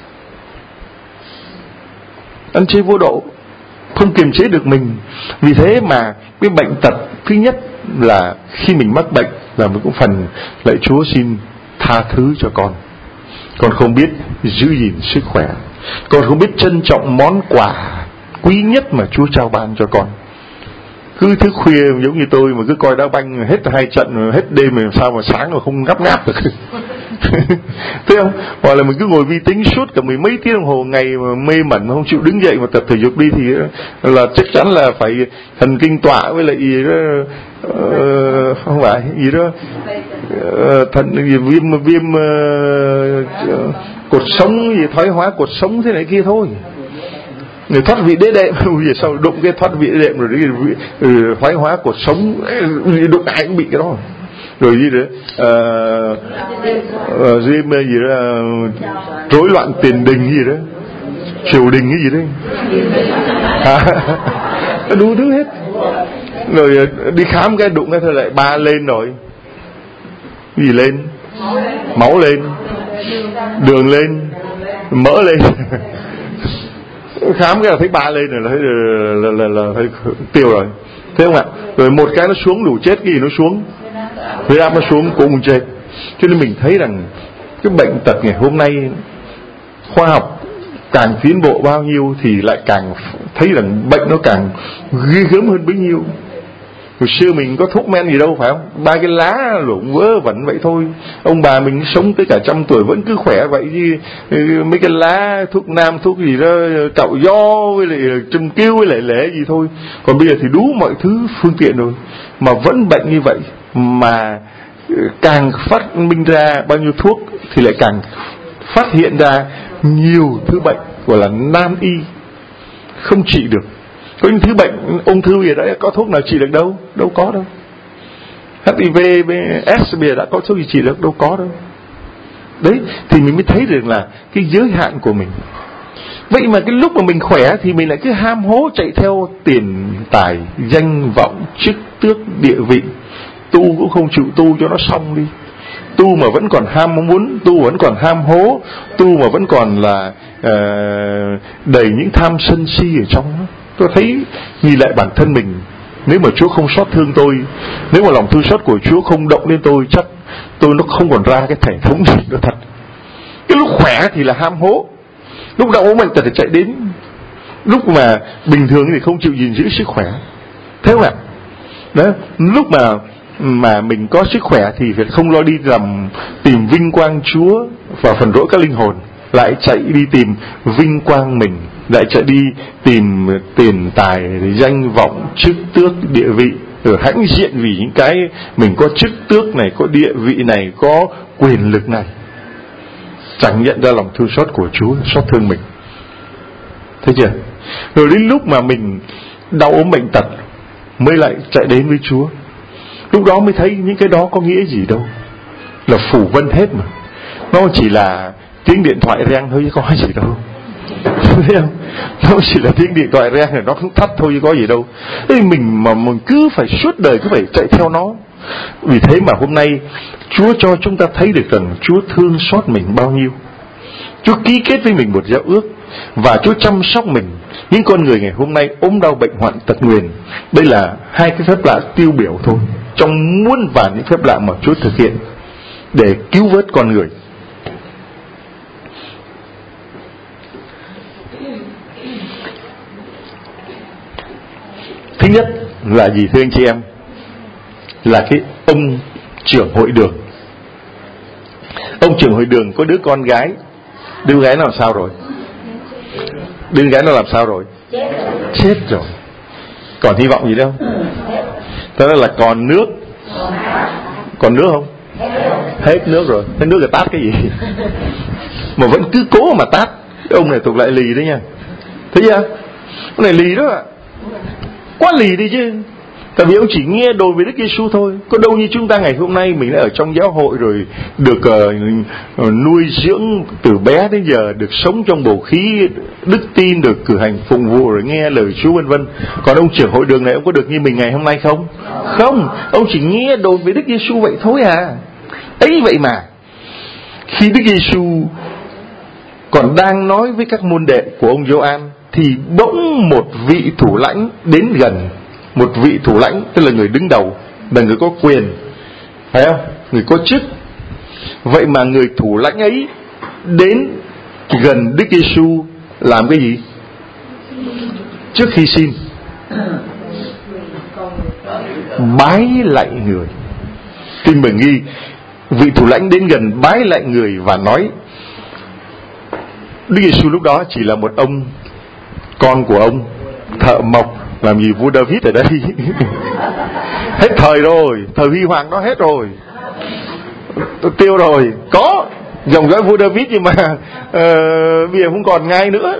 Ăn chơi vô độ, không kiềm chế được mình. Vì thế mà cái bệnh tật thứ nhất là khi mình mắc bệnh là mình cũng phần lạy Chúa xin tha thứ cho con. Con không biết giữ gìn sức khỏe, con không biết trân trọng món quà quý nhất mà Chúa trao ban cho con. Cứ thức khuya giống như tôi mà cứ coi đá banh hết hai trận hết đêm mà sao mà sáng mà không ngáp ngáp được. Thấy không? Hoặc là mình cứ ngồi vi tính suốt cả mười mấy tiếng đồng hồ ngày mà mê mẩn không chịu đứng dậy mà tập thể dục đi thì là chắc chắn là phải thần kinh tọa với lại gì đó, uh, không phải gì đó uh, thần gì viêm viêm uh, cột sống gì, thoái hóa cột sống thế này kia thôi. Người thoát vị đế đệm, bây giờ sao đụng cái thoát vị đế đệm rồi đi ừ, thoái hóa cột sống, đụng ai cũng bị cái đó. Rồi gì nữa uh, uh, gì, gì đó rối uh, loạn tiền đình gì đó, triều đình cái gì đấy, à, đủ thứ hết. Rồi uh, đi khám cái đụng cái thôi lại ba lên rồi, gì lên, máu lên, đường lên, mỡ lên. Khám cái là thấy ba lên rồi là thấy là, là, là, là thấy tiêu rồi, thấy không ạ? Rồi một cái nó xuống đủ chết, cái gì nó xuống, huyết áp nó xuống cũng chết. Cho nên mình thấy rằng cái bệnh tật ngày hôm nay khoa học càng tiến bộ bao nhiêu thì lại càng thấy rằng bệnh nó càng ghê gớm hơn bấy nhiêu. Hồi xưa mình có thuốc men gì đâu, phải không? Ba cái lá lủng vớ vẩn vậy thôi. Ông bà mình sống tới cả trăm tuổi vẫn cứ khỏe vậy chứ. Mấy cái lá thuốc nam, thuốc gì đó, cạo gió với lại châm kêu với lại lẻ gì thôi. Còn bây giờ thì đủ mọi thứ phương tiện rồi mà vẫn bệnh như vậy. Mà càng phát minh ra bao nhiêu thuốc thì lại càng phát hiện ra nhiều thứ bệnh gọi là nan y, không trị được. Có những thứ bệnh ung thư gì đấy có thuốc nào trị được đâu, đâu có đâu. hát i vê, S bây giờ đã có thuốc gì trị được, đâu có đâu. Đấy, thì mình mới thấy được là cái giới hạn của mình. Vậy mà cái lúc mà mình khỏe thì mình lại cứ ham hố chạy theo tiền tài, danh vọng, chức tước, địa vị. Tu cũng không chịu tu cho nó xong đi. Tu mà vẫn còn ham muốn, tu vẫn còn ham hố, tu mà vẫn còn là uh, đầy những tham sân si ở trong đó. Tôi thấy nhìn lại bản thân mình, nếu mà Chúa không xót thương tôi, nếu mà lòng thương xót của Chúa không động lên tôi, chắc tôi nó không còn ra cái thể thống gì nữa thật. Cái lúc khỏe thì là ham hố, lúc đau ốm bệnh tật thì chạy đến, lúc mà bình thường thì không chịu gìn giữ sức khỏe. Thế không ạ? Đó, lúc mà mà mình có sức khỏe thì phải không lo đi làm tìm vinh quang Chúa và phần rỗi các linh hồn. lại chạy đi tìm vinh quang mình, lại chạy đi tìm tiền tài, danh vọng, chức tước, địa vị, rồi hãnh diện vì những cái mình có chức tước này, có địa vị này, có quyền lực này, chẳng nhận ra lòng thương xót của Chúa xót thương mình. Thấy chưa? Rồi đến lúc mà mình đau ốm bệnh tật mới lại chạy đến với Chúa. Lúc đó mới thấy những cái đó có nghĩa gì đâu, là phủ vân hết mà. Nó chỉ là tiếng điện thoại reng thôi chứ có gì đâu. Thấy không? Nó chỉ là tiếng điện thoại reng rồi nó cũng tắt thôi chứ có gì đâu. Thế mình mà mình cứ phải suốt đời cứ phải chạy theo nó. Vì thế mà hôm nay Chúa cho chúng ta thấy được rằng Chúa thương xót mình bao nhiêu. Chúa ký kết với mình một giao ước, và Chúa chăm sóc mình. Những con người ngày hôm nay ốm đau bệnh hoạn tật nguyền, đây là hai cái phép lạ tiêu biểu thôi trong muôn vàn những phép lạ mà Chúa thực hiện để cứu vớt con người. Thứ nhất là gì thưa anh chị em? Là cái ông trưởng hội đường. Ông trưởng hội đường có đứa con gái. Đứa gái nó làm sao rồi? Đứa gái nó làm sao rồi? Chết rồi. Còn hy vọng gì đâu? Thế là còn nước. Còn nước không? Hết nước rồi. Thế nước là tát cái gì? Mà vẫn cứ cố mà tát. Cái ông này thuộc lại lì đấy nha. Thấy chưa? Ông này lì đó ạ. Quá lì đi chứ. Tại vì ông chỉ nghe đồn về Đức Giêsu thôi. Có đâu như chúng ta ngày hôm nay mình đã ở trong giáo hội rồi, được uh, nuôi dưỡng từ bé đến giờ, được sống trong bầu khí đức tin, được cử hành phụng vụ rồi nghe lời Chúa vân vân. Còn ông trưởng hội đường này ông có được như mình ngày hôm nay không? Không. Ông chỉ nghe đồn về Đức Giêsu vậy thôi à. Ấy vậy mà khi Đức Giêsu còn đang nói với các môn đệ của ông Gioan thì bỗng một vị thủ lãnh đến gần. Một vị thủ lãnh tức là người đứng đầu, là người có quyền, phải không? Người có chức. Vậy mà người thủ lãnh ấy đến gần Đức Giêsu làm cái gì? Trước khi xin, bái lạy người. Kinh Bình ghi vị thủ lãnh đến gần bái lạy người và nói. Đức Giêsu lúc đó chỉ là một ông con của ông thợ mộc, làm gì vua David ở đây. Hết thời rồi, thời huy hoàng đó hết rồi, tiêu rồi. Có dòng dõi vua David nhưng mà uh, bây giờ không còn ngay nữa,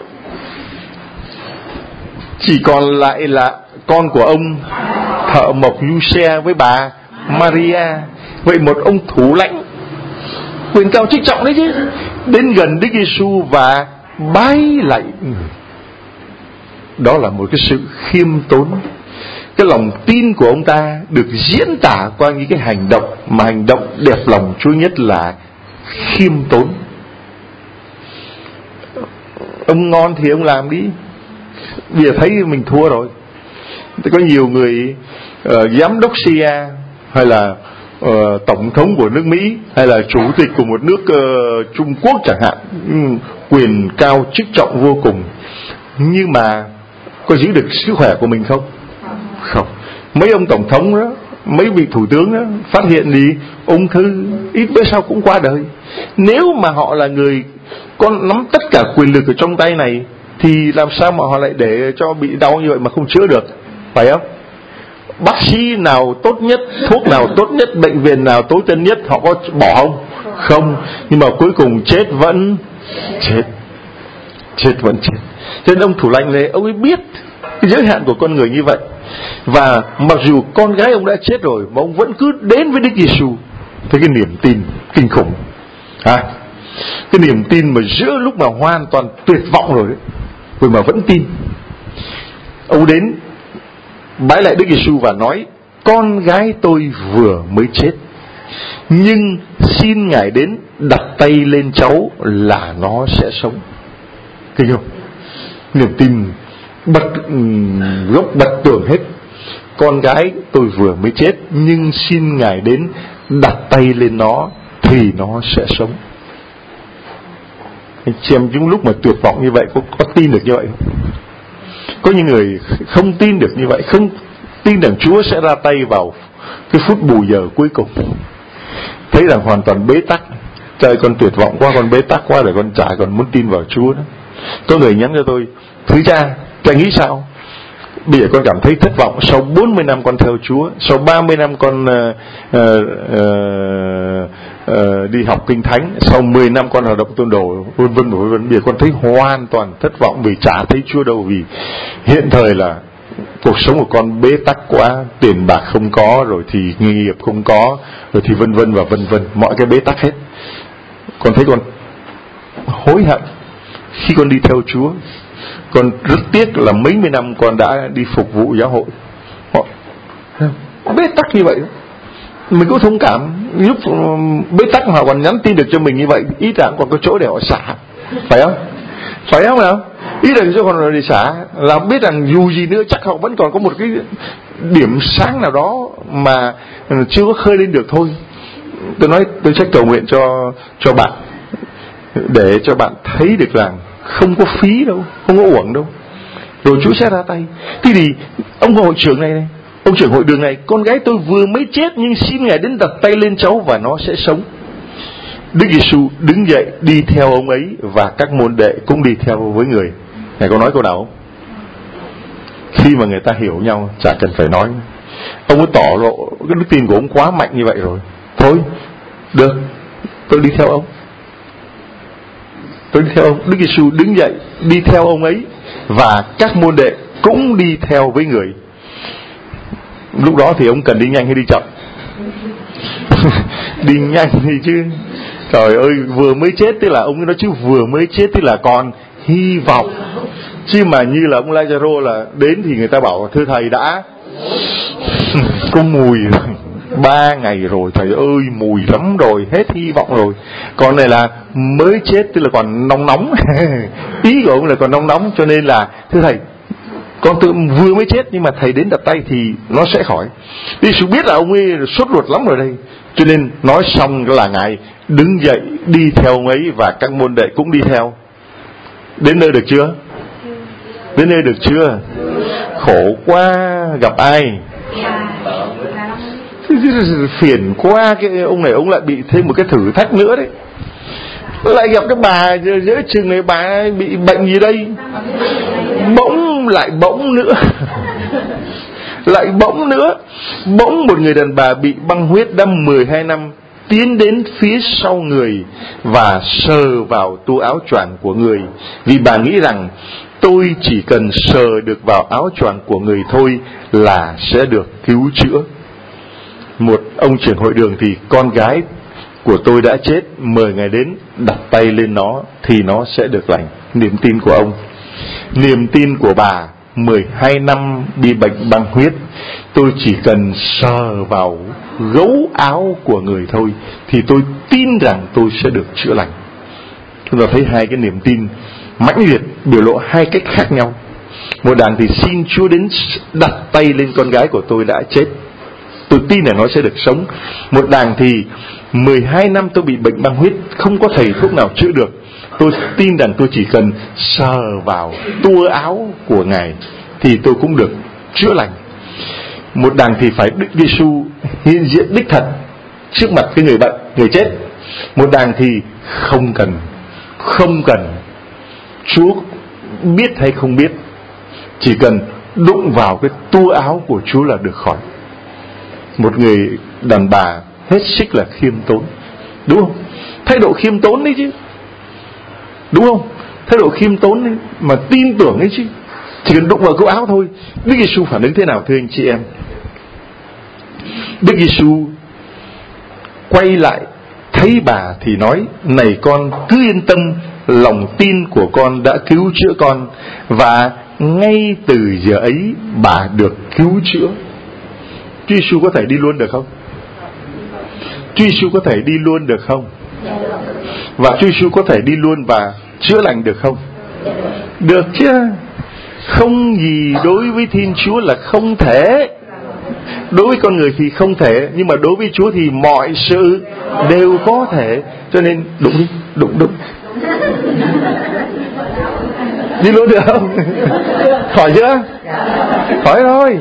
chỉ còn lại là con của ông thợ mộc Giuse với bà Maria. Vậy một ông thủ lãnh quyền cao chức trọng đấy chứ, đến gần Đức Giêsu và bái lạy người. Đó là một cái sự khiêm tốn. Cái lòng tin của ông ta được diễn tả qua những cái hành động, mà hành động đẹp lòng Chúa nhất là khiêm tốn. Ông ngon thì ông làm đi, bây giờ thấy mình thua rồi. Có nhiều người uh, giám đốc xê i a hay là uh, tổng thống của nước Mỹ hay là chủ tịch của một nước uh, Trung Quốc chẳng hạn, um, quyền cao chức trọng vô cùng, nhưng mà có giữ được sức khỏe của mình không? Không. Mấy ông tổng thống đó, mấy vị thủ tướng đó phát hiện gì ung thư, ít bữa sau cũng qua đời. Nếu mà họ là người có nắm tất cả quyền lực ở trong tay này thì làm sao mà họ lại để cho bị đau như vậy mà không chữa được, phải không? Bác sĩ nào tốt nhất, thuốc nào tốt nhất, bệnh viện nào tối tân nhất họ có bỏ không? Không. Nhưng mà cuối cùng chết vẫn chết, chết vẫn chết. Cho nên ông thủ lãnh này, ông ấy biết cái giới hạn của con người như vậy. Và mặc dù con gái ông đã chết rồi mà ông vẫn cứ đến với Đức Giêsu. Thế cái niềm tin kinh khủng à, cái niềm tin mà giữa lúc mà hoàn toàn tuyệt vọng rồi đấy, rồi mà vẫn tin. Ông đến bái lại Đức Giêsu và nói: con gái tôi vừa mới chết, nhưng xin Ngài đến đặt tay lên cháu là nó sẽ sống. Kinh không? Niềm tin bật gốc bật tường hết. Con gái tôi vừa mới chết, nhưng xin Ngài đến đặt tay lên nó thì nó sẽ sống. Anh chị em những lúc mà tuyệt vọng như vậy có, có tin được như vậy không? Có những người không tin được như vậy, không tin rằng Chúa sẽ ra tay vào cái phút bù giờ cuối cùng, thấy rằng hoàn toàn bế tắc, Trời, con tuyệt vọng quá, con bế tắc quá rồi, con chả còn muốn tin vào Chúa nữa. Có người nhắn cho tôi: thưa cha, cha nghĩ sao? Bây giờ con cảm thấy thất vọng. Sau bốn mươi năm con theo Chúa, sau ba mươi năm con uh, uh, uh, uh, đi học kinh thánh, sau mười năm con hoạt động tôn đồ, vân vân vân vân. Bây giờ con thấy hoàn toàn thất vọng vì chả thấy Chúa đâu. Vì hiện thời là cuộc sống của con bế tắc quá, tiền bạc không có, rồi thì nghề nghiệp không có, rồi thì vân vân và vân vân, mọi cái bế tắc hết. Con thấy con hối hận khi con đi theo Chúa. Con rất tiếc là mấy mươi năm con đã đi phục vụ giáo hội. Họ bế tắc như vậy, mình cũng thông cảm. Lúc bế tắc họ còn nhắn tin được cho mình như vậy, ít là còn có chỗ để họ xả, phải không? Phải không nào? Ít là cho còn để xả, là biết rằng dù gì nữa chắc họ vẫn còn có một cái điểm sáng nào đó mà chưa có khơi lên được thôi. Tôi nói, tôi chắc cầu nguyện cho cho bạn, để cho bạn thấy được rằng không có phí đâu, không có uổng đâu, rồi Chúa sẽ ra tay. Thế thì ông hội trưởng này, này ông trưởng hội đường này, con gái tôi vừa mới chết nhưng xin Ngài đến đặt tay lên cháu và nó sẽ sống. Đức Giêsu đứng dậy đi theo ông ấy, và các môn đệ cũng đi theo với người. Ngài có nói câu nào không? Khi mà người ta hiểu nhau, chả cần phải nói. Ông ấy tỏ lộ cái đức tin của ông quá mạnh như vậy rồi. Thôi, được, tôi đi theo ông. Tôi đi theo ông. Đức Giêsu đứng dậy đi theo ông ấy, và các môn đệ cũng đi theo với người. Lúc đó thì ông cần đi nhanh hay đi chậm? Đi nhanh thì chứ. Trời ơi, vừa mới chết tức là ông ấy nói chứ vừa mới chết tức là còn hy vọng. Chứ mà như là ông Lazaro là đến thì người ta bảo thưa thầy đã có mùi rồi, ba ngày rồi thầy ơi, mùi lắm rồi, hết hy vọng rồi. Còn này là mới chết tức là còn nóng nóng. Ý của ông là còn nóng nóng, cho nên là thưa thầy, con tự vừa mới chết nhưng mà thầy đến đặt tay thì nó sẽ khỏi. Đi sự biết là ông ấy sốt ruột lắm rồi đây, cho nên nói xong là Ngài đứng dậy đi theo ông ấy, và các môn đệ cũng đi theo. Đến nơi được chưa? Đến nơi được chưa? Khổ quá, gặp ai? Phiền quá, cái ông này ông lại bị thêm một cái thử thách nữa đấy. Lại gặp cái bà giữa chừng này, bà ấy bị bệnh gì đây? Bỗng lại bỗng nữa. Lại bỗng nữa. Bỗng một người đàn bà bị băng huyết đã mười hai năm tiến đến phía sau người và sờ vào tua áo choàng của người, vì bà nghĩ rằng tôi chỉ cần sờ được vào áo choàng của người thôi là sẽ được cứu chữa. Một ông trưởng hội đường thì con gái của tôi đã chết, mời Ngài đến đặt tay lên nó thì nó sẽ được lành. Niềm tin của ông. Niềm tin của bà mười hai năm bị bệnh băng huyết, tôi chỉ cần sờ vào gấu áo của người thôi thì tôi tin rằng tôi sẽ được chữa lành. Chúng ta thấy hai cái niềm tin mãnh liệt biểu lộ hai cách khác nhau. Một đàng thì xin Chúa đến đặt tay lên con gái của tôi đã chết, tôi tin là nó sẽ được sống. Một đàng thì mười hai năm tôi bị bệnh băng huyết, không có thầy thuốc nào chữa được, tôi tin rằng tôi chỉ cần sờ vào tua áo của Ngài thì tôi cũng được chữa lành. Một đàng thì phải Đức Giêsu hiện diện đích thật trước mặt cái người bệnh, người chết. Một đàng thì không cần, không cần Chúa biết hay không biết, chỉ cần đụng vào cái tua áo của Chúa là được khỏi. Một người đàn bà hết sức là khiêm tốn, đúng không? Thái độ khiêm tốn đấy chứ, đúng không? Thái độ khiêm tốn đấy, mà tin tưởng đấy chứ. Chỉ cần đụng vào cúc áo thôi. Đức Giêsu phản ứng thế nào thưa anh chị em? Đức Giêsu quay lại thấy bà thì nói: này con cứ yên tâm, lòng tin của con đã cứu chữa con, và ngay từ giờ ấy bà được cứu chữa. Chúa Giêsu có thể đi luôn được không? Chúa Giêsu có thể đi luôn được không? Và Chúa Giêsu có thể đi luôn và chữa lành được không? Được chứ. Không gì đối với Thiên Chúa là không thể. Đối với con người thì không thể, nhưng mà đối với Chúa thì mọi sự đều có thể. Cho nên đụng đi, đụng đụng. Đi luôn được không? Khỏi chưa? Khỏi rồi.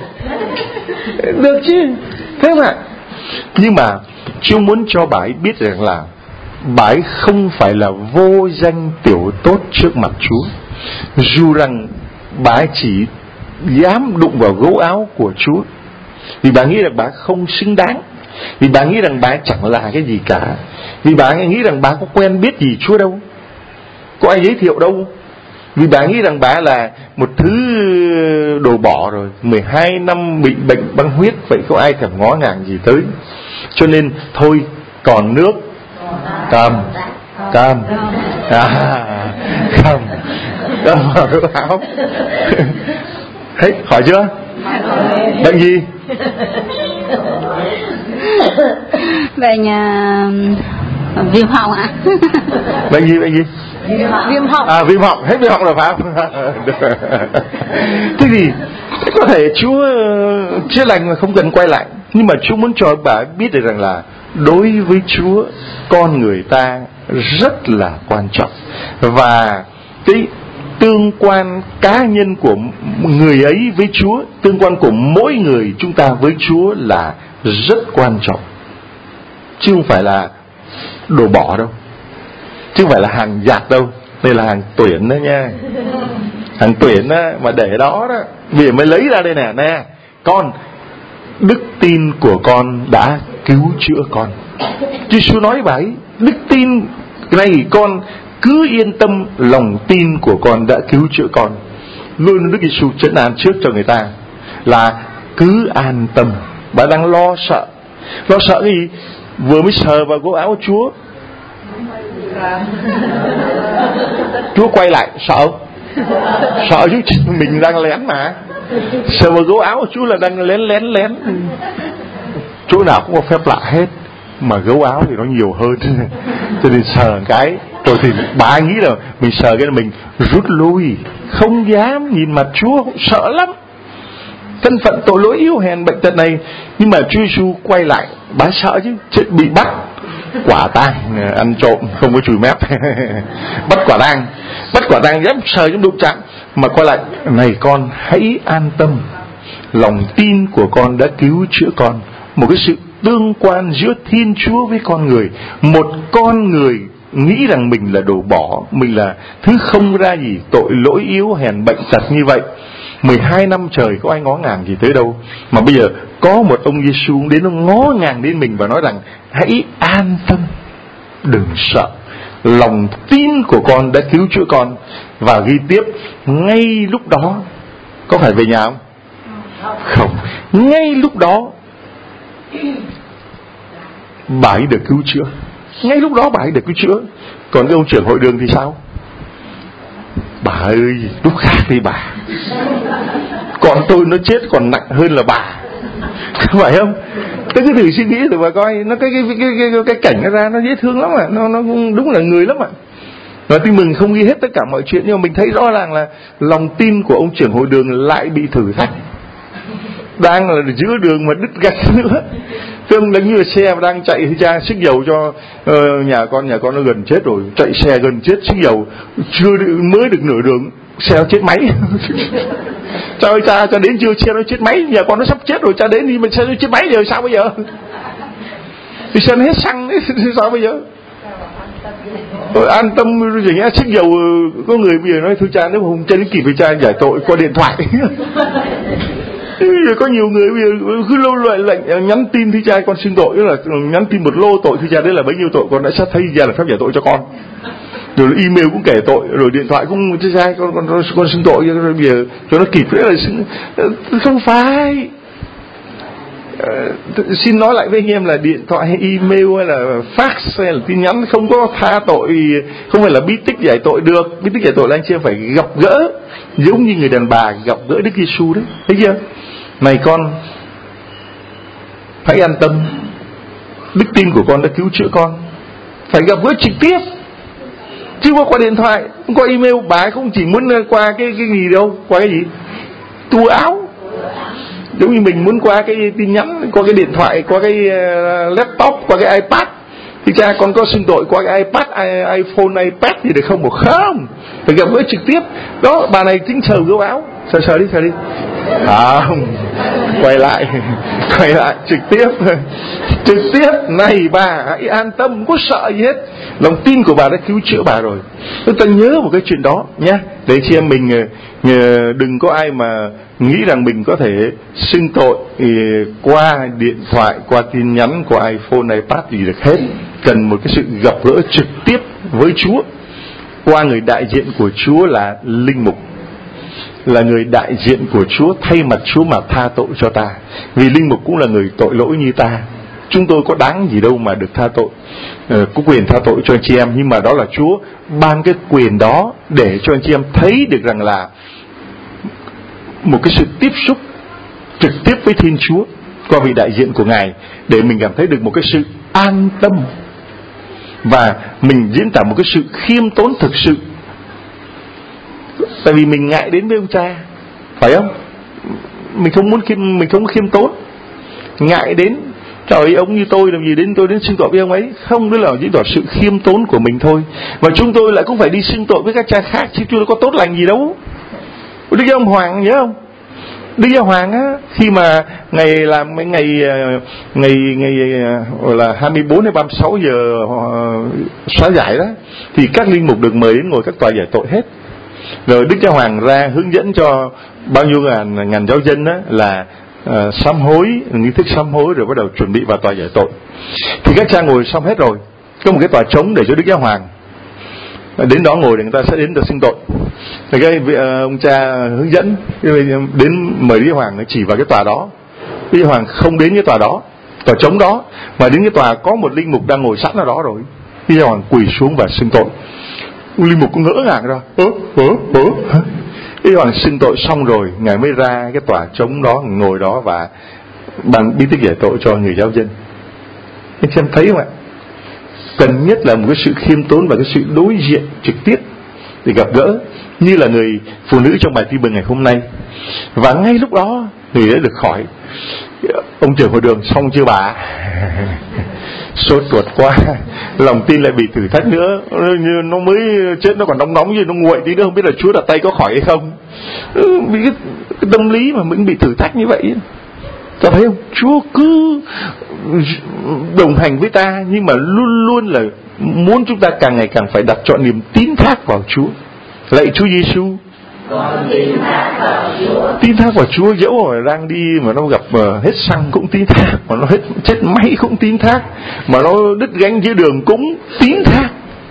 Được chứ, thế mà. Nhưng mà Chúa muốn cho bà ấy biết rằng là bà ấy không phải là vô danh tiểu tốt trước mặt Chúa, dù rằng bà ấy chỉ dám đụng vào gấu áo của Chúa, vì bà nghĩ rằng bà không xứng đáng, vì bà nghĩ rằng bà chẳng là cái gì cả, vì bà nghĩ rằng bà có quen biết gì Chúa đâu, có ai giới thiệu đâu, vì bà nghĩ rằng bà là một thứ đồ bỏ rồi, mười hai năm bị bệnh băng huyết, vậy có ai thèm ngó ngàng gì tới. Cho nên thôi, còn nước cầm cầm à, cầm cầm vào gấu áo. Thấy khỏi chưa? Bệnh gì? Bệnh uh, viêm họng ạ. Bệnh gì? Bệnh gì? Viêm họng. À, viêm họng, hết viêm họng rồi phải không? Thế thì có thể Chúa chữa lành mà không cần quay lại, nhưng mà Chúa muốn cho bà biết được rằng là đối với Chúa, con người ta rất là quan trọng, và cái tương quan cá nhân của người ấy với Chúa, tương quan của mỗi người chúng ta với Chúa là rất quan trọng, chứ không phải là đồ bỏ đâu, chứ không phải là hàng giặt đâu. Đây là hàng tuyển đó nha, hàng tuyển đó, mà để đó đó vì mới lấy ra đây nè. Nè con, đức tin của con đã cứu chữa con. Chúa Giêsu nói bà ấy, đức tin này con cứ yên tâm, lòng tin của con đã cứu chữa con. Luôn Đức Giêsu trấn an trước cho người ta là cứ an tâm. Bà đang lo sợ, lo sợ cái gì? Vừa mới sờ vào gấu áo Chúa, Chúa quay lại, sợ sợ chứ, mình đang lén mà. Sờ vào gấu áo Chúa là đang lén lén lén. Chỗ nào cũng có phép lạ hết, mà gấu áo thì nó nhiều hơn, cho nên sờ một cái rồi thì bà nghĩ là mình sờ cái là mình rút lui, không dám nhìn mặt Chúa, sợ lắm. Thân phận tội lỗi yếu hèn bệnh tật này, nhưng mà Chúa Giêsu quay lại, bà sợ chứ, chết bị bắt quả tang, ăn trộm không có chùi mép. Bắt quả tang, bắt quả tang dám sờ dám đụng chạm, mà quay lại, này con hãy an tâm, lòng tin của con đã cứu chữa con. Một cái sự tương quan giữa Thiên Chúa với con người. Một con người nghĩ rằng mình là đồ bỏ, mình là thứ không ra gì, tội lỗi yếu hèn bệnh tật như vậy, mười hai năm trời có ai ngó ngàng gì tới đâu. Mà bây giờ có một ông Giêsu đến nó ngó ngàng đến mình và nói rằng hãy an tâm, đừng sợ, lòng tin của con đã cứu chữa con. Và ghi tiếp, ngay lúc đó, có phải về nhà không? Không, ngay lúc đó bà ấy được cứu chữa. Ngay lúc đó bà ấy được cứu chữa. Còn cái ông trưởng hội đường thì sao? Bà ơi, lúc khác đi bà, còn tôi nó chết còn nặng hơn là bà, phải không? Tôi cứ thử suy nghĩ rồi bà coi, nó cái cái cái cái, cái, cái cảnh nó ra nó dễ thương lắm ạ, nó nó đúng là người lắm ạ. Và tuy mình không ghi hết tất cả mọi chuyện, nhưng mà mình thấy rõ ràng là lòng tin của ông trưởng hội đường lại bị thử thách. Đang là giữa đường mà đứt gạch nữa, tương đánh như là xe đang chạy thì cha xích dầu cho uh, nhà con nhà con nó gần chết rồi, chạy xe gần chết xích dầu, chưa mới được nửa đường xe nó chết máy. Cha ơi cha, cha đến chưa, xe nó chết máy, nhà con nó sắp chết rồi, cha đến đi mà xe nó chết máy rồi sao bây giờ? Thì xe nó hết xăng đấy, sao bây giờ? Rồi an tâm rồi nhá, xích dầu. Có người bây giờ nói thưa cha, nếu không cha đến kịp với cha giải tội qua điện thoại. Bây giờ có nhiều người bây giờ cứ lâu loại lệnh nhắn tin thưa cha con xin tội, tức là nhắn tin một lô tội thưa cha, đấy là bấy nhiêu tội con đã sắp thấy ra là phép giải tội cho con. Rồi email cũng kể tội, rồi điện thoại cũng thưa cha con con con, con xin tội, rồi bây giờ cho nó kịp đấy là xin, không phải. Uh, xin nói lại với anh em là điện thoại hay email hay là fax hay là tin nhắn không có tha tội, không phải là bí tích giải tội được. Bí tích giải tội là anh chị em phải gặp gỡ, giống như người đàn bà gặp gỡ Đức Giêsu đấy, thấy chưa? Này con, hãy an tâm, đức tin của con đã cứu chữa con. Phải gặp gỡ trực tiếp, chứ không qua điện thoại, không qua email. Bà ấy không chỉ muốn qua cái cái gì đâu, qua cái gì? Tua áo. Giống như mình muốn qua cái tin nhắn, qua cái điện thoại, qua cái uh, laptop, qua cái iPad. Thì cha con có xin tội qua cái iPad, iPhone, iPad gì được không? Một không. phải gặp gỡ trực tiếp. Đó, bà này tính sờ gấu áo, sờ sờ đi sờ đi, à, không, quay lại quay lại trực tiếp trực tiếp. Này bà hãy an tâm, không có sợ gì hết, lòng tin của bà đã cứu chữa bà rồi. Chúng ta nhớ một cái chuyện đó nhé, để chị em mình đừng có ai mà nghĩ rằng mình có thể xưng tội qua điện thoại, qua tin nhắn, qua iPhone, iPad gì được hết. Cần một cái sự gặp gỡ trực tiếp với Chúa qua người đại diện của Chúa là linh mục, là người đại diện của Chúa, thay mặt Chúa mà tha tội cho ta. Vì linh mục cũng là người tội lỗi như ta. Chúng tôi có đáng gì đâu mà được tha tội, ờ, có quyền tha tội cho anh chị em. Nhưng mà đó là Chúa ban cái quyền đó để cho anh chị em thấy được rằng là một cái sự tiếp xúc trực tiếp với Thiên Chúa qua vị đại diện của Ngài, để mình cảm thấy được một cái sự an tâm, và mình diễn tả một cái sự khiêm tốn thực sự. Tại vì mình ngại đến với ông cha, phải không? Mình không muốn khiêm, mình không khiêm tốn, ngại đến. Trời ơi, ông như tôi làm gì đến tôi đến xưng tội với ông ấy? Không, đó là diễn tỏ sự khiêm tốn của mình thôi. Và chúng tôi lại cũng phải đi xưng tội với các cha khác, chứ tôi có tốt lành gì đâu. Đức Giáo Hoàng nhớ không? Đức Giáo Hoàng á, khi mà ngày làm mấy ngày ngày ngày gọi là hai mươi bốn hay ba mươi sáu giờ xóa giải đó, thì các linh mục được mời đến ngồi các tòa giải tội hết. Rồi Đức Giáo Hoàng ra hướng dẫn cho bao nhiêu ngàn ngàn giáo dân đó là uh, sám hối, nghi thức sám hối, rồi bắt đầu chuẩn bị vào tòa giải tội. Thì các cha ngồi xong hết rồi, có một cái tòa trống để cho Đức Giáo Hoàng đến đó ngồi, để người ta sẽ đến được xưng tội. Thì cái uh, ông cha hướng dẫn đến mời Đức Giáo Hoàng chỉ vào cái tòa đó. Đức Giáo Hoàng không đến cái tòa đó, tòa trống đó, mà đến cái tòa có một linh mục đang ngồi sẵn ở đó rồi. Đức Giáo Hoàng quỳ xuống và xưng tội. Linh mục cũng ngỡ ngàng ra, ớ ớ ớ Đức Giáo Hoàng xưng tội xong rồi, Ngài mới ra cái tòa trống đó, ngồi đó và ban bí tích giải tội cho người giáo dân. Anh xem thấy không ạ? Cần nhất là một cái sự khiêm tốn và cái sự đối diện trực tiếp để gặp gỡ, như là người phụ nữ trong bài tin mừng ngày hôm nay. Và ngay lúc đó người đã được khỏi. Ông trưởng hội đường xong chưa bà? Sốt ruột quá, lòng tin lại bị thử thách nữa. Nó mới chết nó còn nóng nóng như nó nguội tí nữa, không biết là Chúa đặt tay có khỏi hay không. Vì cái, cái tâm lý mà mình bị thử thách như vậy. Ta thấy không? Chúa cứ đồng hành với ta, nhưng mà luôn luôn là muốn chúng ta càng ngày càng phải đặt trọn niềm tín thác vào Chúa. Lạy Chúa Giêsu, tin thác vào Chúa. Dẫu mà đang đi mà nó gặp uh, hết xăng cũng tin thác, mà nó hết chết máy cũng tin thác, mà nó đứt gánh dưới đường cũng tin thác.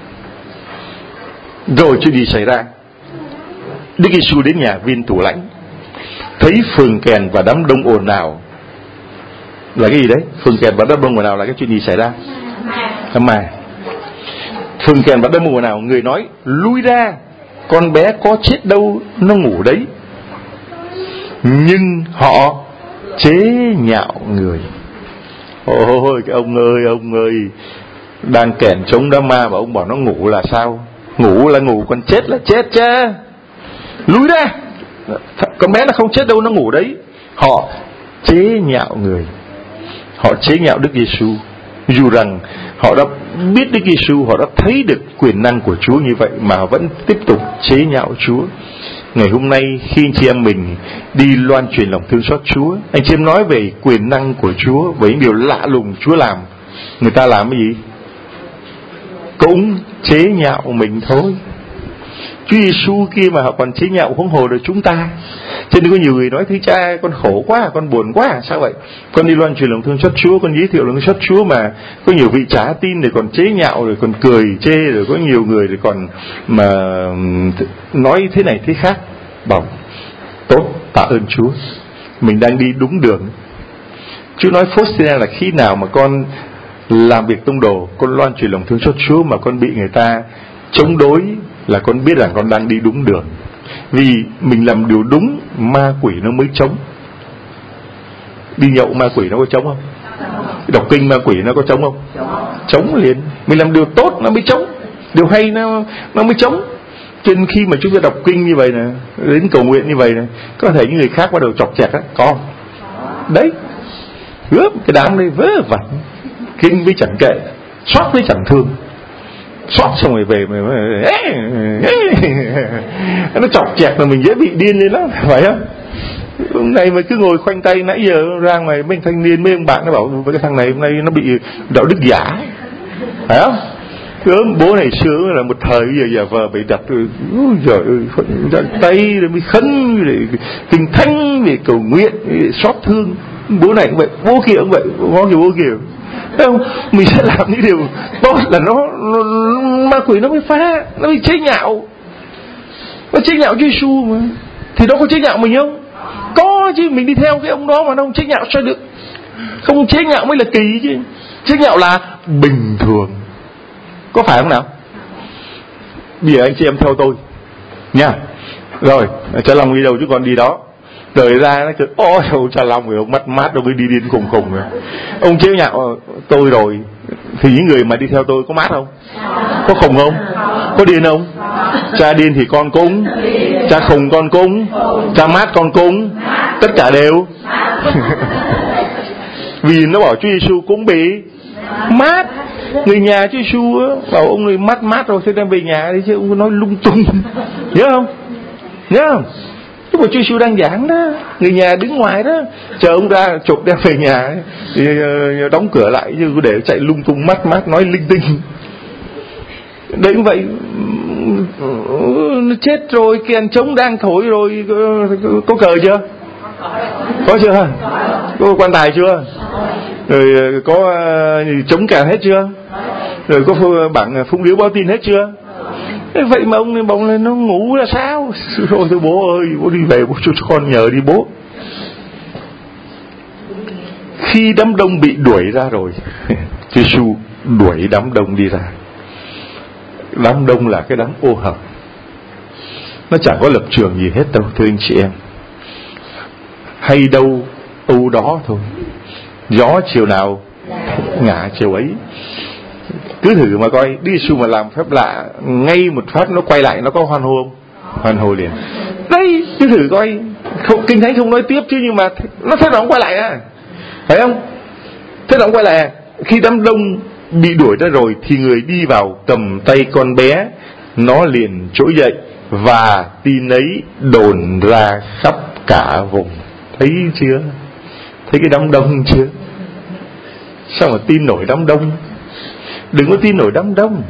Rồi chuyện gì xảy ra? Đức Giêsu đến nhà viên thủ lãnh, thấy phường kèn và đám đông ồn ào. Là cái gì đấy? Phường kèn và đám đông ồn ào là cái chuyện gì xảy ra? Thăm mà phường kèn và đám đông ồn ào, người nói lui ra, con bé có chết đâu, nó ngủ đấy. Nhưng họ chế nhạo người. Ôi cái ông ơi, ông ơi, đang kèn chống đám ma mà ông bảo nó ngủ là sao? Ngủ là ngủ, còn chết là chết chứ. Lui ra, con bé nó không chết đâu, nó ngủ đấy. Họ chế nhạo người, họ chế nhạo Đức Giêsu, dù rằng họ đã biết Đức Giêsu, họ đã thấy được quyền năng của Chúa như vậy mà họ vẫn tiếp tục chế nhạo Chúa. Ngày hôm nay khi anh chị em mình đi loan truyền lòng thương xót Chúa, anh chị em nói về quyền năng của Chúa, về những điều lạ lùng Chúa làm, người ta làm cái gì? Cũng chế nhạo mình thôi. Chúa Giêsu kia mà họ còn chế nhạo, huống hồ được chúng ta. Cho nên có nhiều người nói: thưa cha, con khổ quá, con buồn quá. Sao vậy? Con đi loan truyền lòng thương xót Chúa, con giới thiệu lòng thương xót Chúa mà có nhiều vị trả tin rồi còn chế nhạo, rồi còn cười chê, rồi có nhiều người rồi còn mà nói thế này thế khác. Bảo tốt, tạ ơn Chúa, mình đang đi đúng đường. Chúa nói Faustina là khi nào mà con làm việc tông đồ, con loan truyền lòng thương xót Chúa mà con bị người ta chống đối, là con biết rằng con đang đi đúng đường. Vì mình làm điều đúng, ma quỷ nó mới chống. Đi nhậu ma quỷ nó có chống không? Đọc kinh ma quỷ nó có chống không? Chống liền. Mình làm điều tốt nó mới chống, điều hay nó nó mới chống. Cho nên khi mà chúng ta đọc kinh như vậy nè, đến cầu nguyện như vậy nè, có thể những người khác bắt đầu chọc chẹt á, có đấy, gớp cái đám đấy vớ vẩn, kinh với chẳng kệ, xót với chẳng thương. xót xong rồi về mà nó chọc chẹt là mình dễ bị điên lên lắm, phải không? Hôm nay mà cứ ngồi khoanh tay, nãy giờ ra ngoài mấy thanh niên mấy ông bạn nó bảo với cái thằng này hôm nay nó bị đạo đức giả, phải không? Cứ bố này xưa là một thời bây giờ giả vờ bị đặt rồi, trời ơi, tay rồi mới khấn rồi kinh thánh về cầu nguyện để xót thương. Bố này cũng vậy, bố kia cũng vậy, bố kia bố kia. Thấy không? Mình sẽ làm những điều tốt là nó, nó ma quỷ nó mới phá, nó mới chế nhạo. Nó chế nhạo Chúa Giêsu mà, thì nó có chế nhạo mình không? Có chứ, mình đi theo cái ông đó mà nó không chế nhạo sao được? Không chế nhạo mới là kỳ chứ. Chế nhạo là bình thường, có phải không nào? Bây giờ anh chị em theo tôi nha. Rồi, Cha Long đi đâu chứ con đi đó. Rồi ra nó kêu ôi ông Cha Long rồi ông mắt mát đâu mới đi điên khùng khùng rồi. Ông chế nhạo tôi rồi, thì những người mà đi theo tôi có mát không? Có khùng không? Có điên không? Cha điên thì con cúng, cha khùng con cúng, cha mát con cúng, tất cả đều. Vì nó bảo Chúa Giêsu cũng bị mát. Người nhà Chúa Giêsu bảo ông này mát mát rồi, thế đem về nhà đi chứ ông nói lung tung. Nhớ không? Nhớ không? Lúc mà Chúa Giêsu đang giảng đó, người nhà đứng ngoài đó chờ ông ra chụp đem về nhà, thì đóng cửa lại chứ để chạy lung tung mát mát nói linh tinh. Đấy cũng vậy, nó chết rồi, kèn trống đang thổi rồi, có cờ chưa? Có chưa? Có quan tài chưa? Rồi có trống kèn hết chưa? Rồi có bảng phúng điếu báo tin hết chưa? Vậy mà ông này bỗng lên nó ngủ là sao? Rồi thôi bố ơi, bố đi về, bố cho con nhờ đi bố. Khi đám đông bị đuổi ra rồi, Chúa Giêsu đuổi đám đông đi ra. Đám đông là cái đám ô hợp, nó chẳng có lập trường gì hết đâu thưa anh chị em. Hay đâu âu đó thôi, gió chiều nào ngả chiều ấy. Cứ thử mà coi, Đức Giêsu mà làm phép lạ, ngay một phát nó quay lại nó có hoan hô không? Hoan hô liền. Đây, cứ thử coi, không, Kinh Thánh không nói tiếp chứ, nhưng mà nó thế nào cũng quay lại à, phải không? Thế nào cũng quay lại à. Khi đám đông bị đuổi ra rồi thì người đi vào cầm tay con bé, nó liền trỗi dậy và tin ấy đồn ra khắp cả vùng. Thấy chưa? Thấy cái đám đông chưa? Sao mà tin nổi đám đông? Đừng có tin nổi đám đông,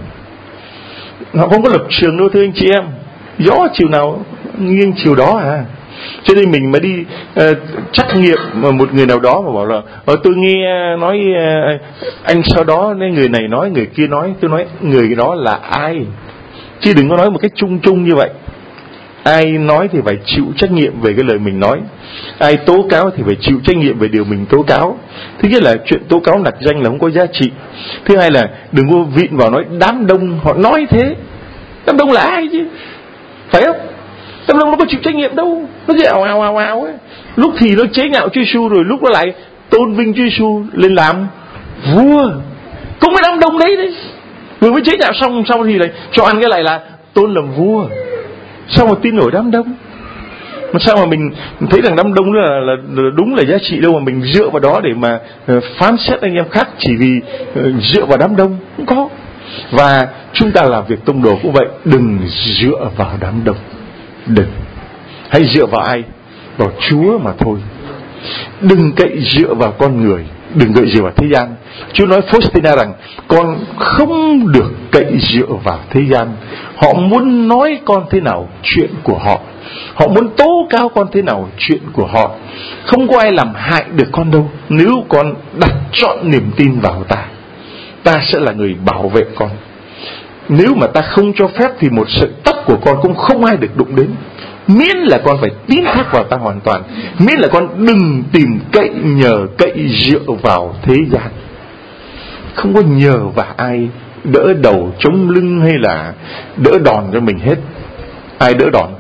họ không có lập trường đâu thưa anh chị em. Gió chiều nào nghiêng chiều đó à. Cho nên mình mà đi uh, trắc nghiệm mà một người nào đó mà bảo là ờ, tôi nghe nói uh, anh sau đó nên người này nói người kia nói, tôi nói người đó là ai, chứ đừng có nói một cách chung chung như vậy. Ai nói thì phải chịu trách nhiệm về cái lời mình nói, ai tố cáo thì phải chịu trách nhiệm về điều mình tố cáo. Thứ nhất là chuyện tố cáo nặc danh là không có giá trị. Thứ hai là đừng có vịn vào nói đám đông họ nói thế. Đám đông là ai chứ, phải không? Đám đông nó có chịu trách nhiệm đâu, nó chỉ ào ào ào ào ấy. Lúc thì nó chế nhạo Chúa Giêsu, rồi lúc nó lại tôn vinh Chúa Giêsu lên làm vua. Cũng cái đám đông đấy đấy, vừa mới chế nhạo xong xong thì lại cho ăn cái này là tôn làm vua. Sao mà tin nổi đám đông? Mà sao mà mình thấy rằng đám đông là, là, là đúng là giá trị đâu mà mình dựa vào đó để mà uh, phán xét anh em khác chỉ vì uh, dựa vào đám đông? Không có. Và chúng ta làm việc tông đồ cũng vậy, đừng dựa vào đám đông, đừng. Hãy dựa vào ai? Vào Chúa mà thôi. Đừng cậy dựa vào con người, đừng cậy dựa vào thế gian. Chúa nói Faustina rằng con không được cậy dựa vào thế gian. Họ muốn nói con thế nào chuyện của họ, họ muốn tố cáo con thế nào chuyện của họ. Không có ai làm hại được con đâu. Nếu con đặt trọn niềm tin vào ta, ta sẽ là người bảo vệ con. Nếu mà ta không cho phép thì một sợi tóc của con cũng không ai được đụng đến. Miễn là con phải tín thác vào ta hoàn toàn. Miễn là con đừng tìm cậy nhờ cậy dựa vào thế gian. Không có nhờ vào ai đỡ đầu chống lưng hay là đỡ đòn cho mình hết. Ai đỡ đòn?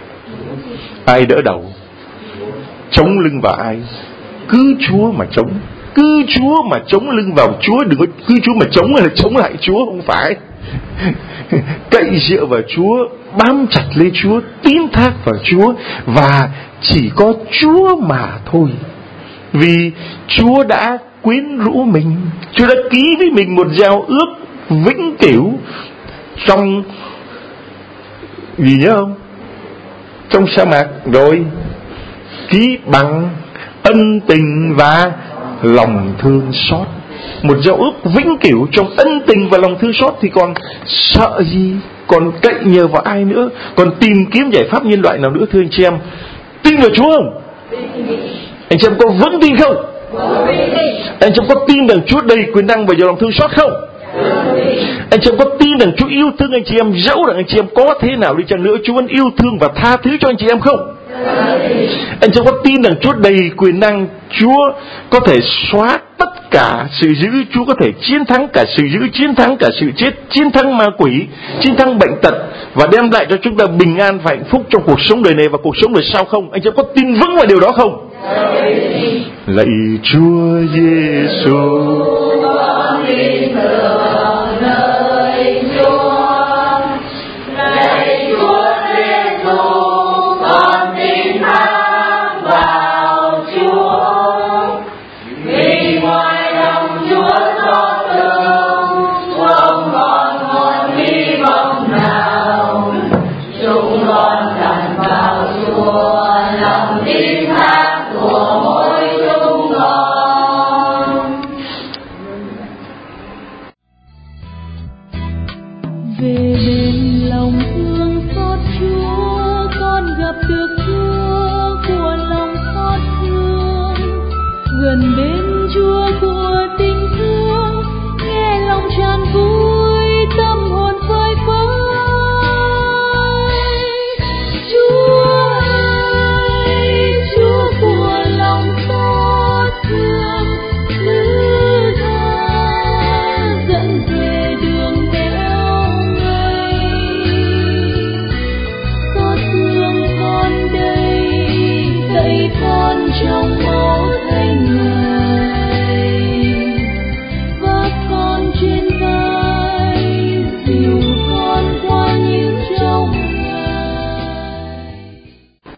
Ai đỡ đầu? Chống lưng vào ai? Cứ Chúa mà chống. Cứ Chúa mà chống lưng vào Chúa. Đừng có cứ Chúa mà chống là chống lại Chúa, không phải. Cậy dựa vào Chúa, bám chặt lấy Chúa, tín thác vào Chúa, và chỉ có Chúa mà thôi. Vì Chúa đã quyến rũ mình, Chúa đã ký với mình một giao ước vĩnh cửu. trong gì nhớ không? Trong sa mạc rồi ký bằng ân tình và lòng thương xót. Một giao ước vĩnh cửu trong ân tình và lòng thương xót thì còn sợ gì, còn cậy nhờ vào ai nữa, còn tìm kiếm giải pháp nhân loại nào nữa thưa anh chị em? Tin vào Chúa không? Anh chị em có vững tin không? Anh chị em có tin rằng Chúa đầy quyền năng và giàu lòng thương xót không? Anh chị em có tin rằng Chúa yêu thương anh chị em, dẫu rằng anh chị em có thế nào đi chăng nữa, Chúa vẫn yêu thương và tha thứ cho anh chị em không? Anh chị em có tin rằng Chúa đầy quyền năng, Chúa có thể xóa tất cả sự dữ, Chúa có thể chiến thắng cả sự dữ, chiến thắng cả sự chết, chiến thắng ma quỷ, chiến thắng bệnh tật và đem lại cho chúng ta bình an và hạnh phúc trong cuộc sống đời này và cuộc sống đời sau không? Anh chị em có tin vững vào điều đó không? Lạy Chúa Giêsu, về bên lòng thương xót Chúa, con gặp được Chúa của lòng xót thương, gần bên